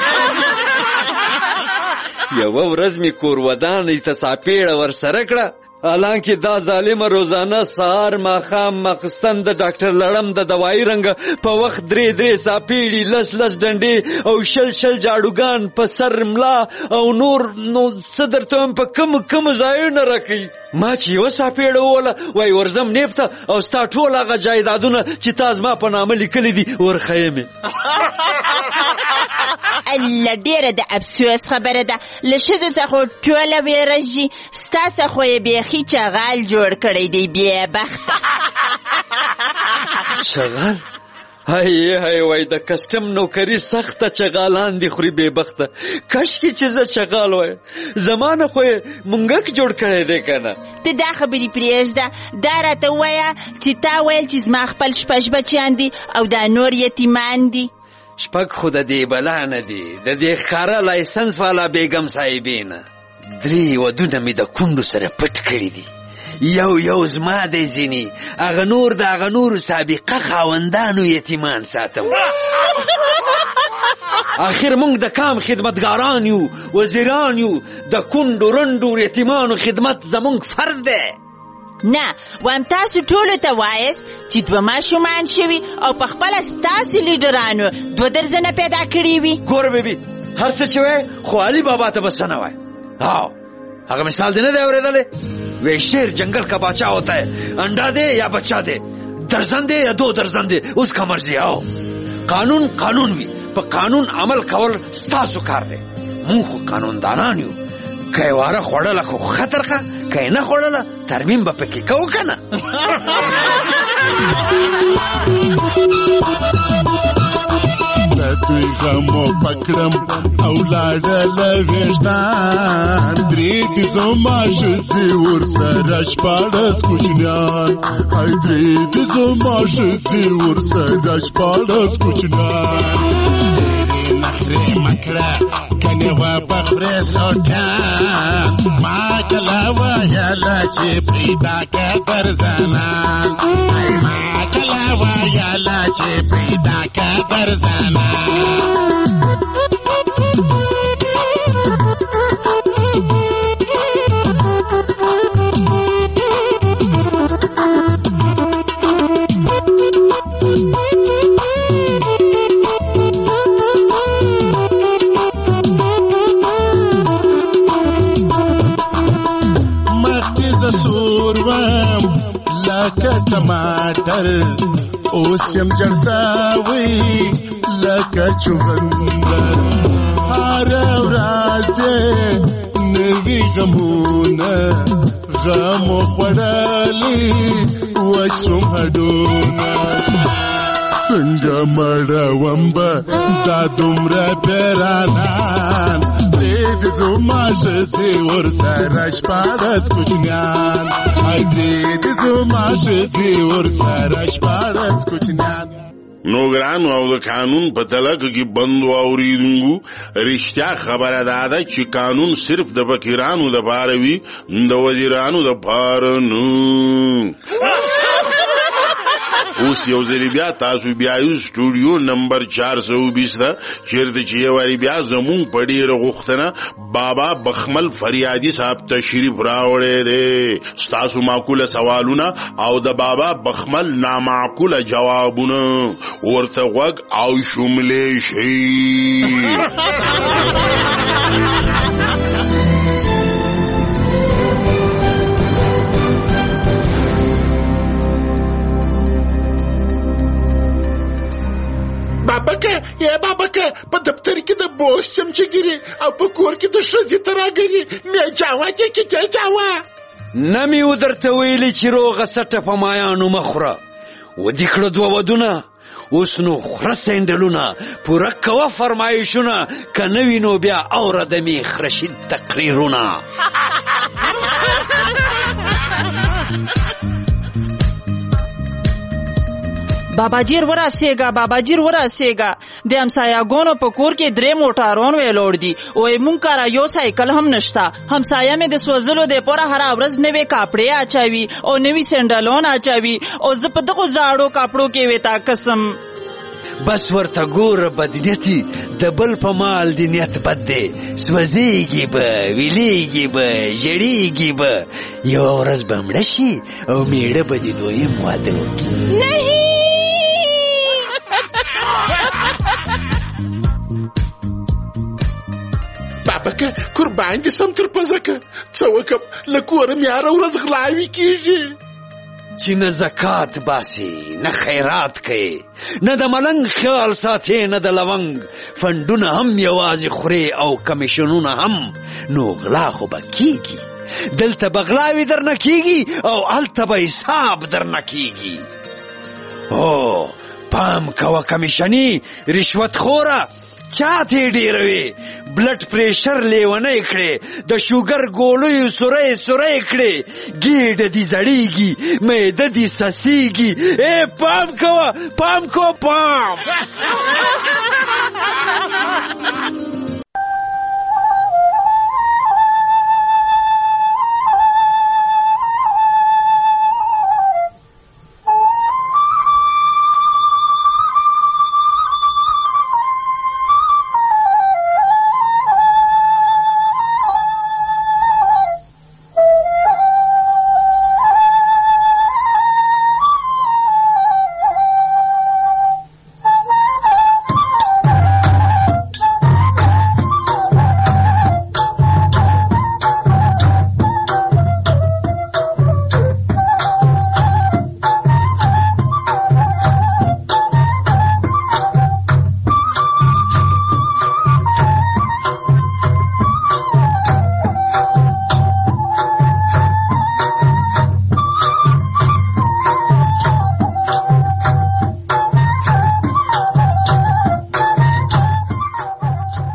یوه ورځ مې کور ودانۍ ته ساپېړه ورسره کړه، حالانکه دا ظالمه روزانه سهار ماښام ماخستن د ډاکټر لړم د دوایي رنګه په وخت درې درې څاپېړي لس لس ډنډې او شل شل جاډوګان په سر ملا او نور نو څه درته وایم په کومو کومو ځایونه راکوي. ما چې یوه څاپېړه ووله وایي ورځم نیب ته او ستا ټول هغه جایدادونه چې تا زما په نامه لیکلي دي ورښیم یې. الله ډېره د افسوس خبره ده. له ښځو څخه ټوله ویره ځي، ستا څخه یې بیخي چغال جوړ کړی دی بېبخته. چغال؟ هی هی وای د کسټم نوکري سخته چغالان دي خوري بېبخته. کاشکې چې زه چغال وای، زما نه خو یې مونږک جوړ کړی دی که نه. ته دا خبرې پرېږده، دا راته ووایه چې تا ویل چې زما خپل شپږ بچیان دي او دا نور یتیمان دي. شپږ خو د دې بلا نه دي، د دې ښکاره لایسنس والا بیګم صاحبې نه. درې ودونه مې د کونډو سره پټ کړي دي، یو یو زما دی ځینې، هغه نور د هغه نورو سابقه خاوندانو یتیمان ساتم. آخر موږ د کام خدمتګاران یو، وزیران یو، د کونډو رنډو یتیمانو خدمت زموږ فرض دی. نه وایم تاسو ټولو ته وایست چې دوه ماشومان شوي او په خپله ستاسې لیډرانو دوه درځنه پیدا کړي وي. ګوره بیبي، هر څه چې وایې خو علي بابا ته به څه نه وایې. हाँ, अगर मिसाल देने दे और दले वे शेर जंगल का बादशाह होता है, अंडा दे या बच्चा दे, दर्जन दे या दो दर्जन दे, उसका मर्जी. आओ कानून कानून भी पर कानून अमल कवर स्तासु कार दे. मुंह को कानून दाना न्यू कई वारा खोड़ला को खतर का कई ना खोड़ला तरमीम बपे की कहो का ना. دوی غمو پکړم او لاړل وېشتان درې دي زما شذي ورسره شپاړس کوچنیان هاي درې دي زما شذي ورسره شپاړس کوچنیان نخرې مکړه کنه وا پخره سوټان ما کلا وایاله چې پیدا کړ زنان ما کلا وایاله چې پیدا کړ زنان. لکه ټماټر اوس یم جړساوي لکه چغندر هر ورځ نوي غمونه غم خوړلي وشم هډونه څنګه مړوم به دا دومره پیرانان دې زما شذي ورسره شپاړس کوچنیان هاي دې زما شذي ورسره شپاړس کوچنیان. نو ګرانو او د قانون په تلک کې بندو اوریدونکو رښتیا خبره ده ده چې قانون صرف د فقیرانو د پاره وي، د وزیرانو د پاره نه. اوس یو ځل بیا تاسو بیا یو سټوډیو نمبر چار سو بیس ته چیرته چې یو وری بیا زمون په ډیره غوښتنه بابا بخمل فریادي صاحب تشریف راوړی دی. ستاسو معقوله سوالونه او د بابا بخمل نامعقوله جوابونه ورته غوږ او شملې شي. بابکه یا بابکه په دفتر کې د بوس چمچګيري او په کور کې د شذي تراګري مې جاوا چې کې جاوا نمی ودرته ویلي چې روغه سټه په مایانو مخره و دې کړه دوه ودونه اوس نو خره سندلونه پوره کوه فرمایشونه کنه وینو بیا اوره د میخ رشید تقریرونه. بابا جیر وراسېګا بابا جیر وراسېګا د همسایه‌ګانو په کور کې درې موټرون ویلوړ دي او مونږ کارا یو سایکل هم نشتا. همسایه مې د سوزلو د پوره هر ورځ نوې کپڑے اچوي او نوې سندلون اچوي او زه په دغه زاړو کپړو کې وتا قسم. بس ورته ګوره بدنيتي د بل په مال دی نیت بد دی سوځېږي به ویلېږي به ژړېږي به یوه ورځ به مړه شي او میړه به د دویم واده وکړي بابکه قربان دي سم تر پزکه څه وکم له کوره مې هره ورځ غلاوي کېږي چې نه زکات باسي نه خیرات کوي نه د ملنګ خیال ساتي نه د لونګ فنډونه هم یوازې خوري او کمیشنونه هم نو غلا خو به کېږي دلته به غلاوې درنه کېږي او هلته به حساب درنه کېږي او پام کوه کمیشني رشوت خوره چاته ډیروي بلډ پریشر لیونی کړي د شوګر ګولوي سورې سورې کړي ګیډه دي زړیږي معده دي سسیږي اے پام کوه پام کوه پام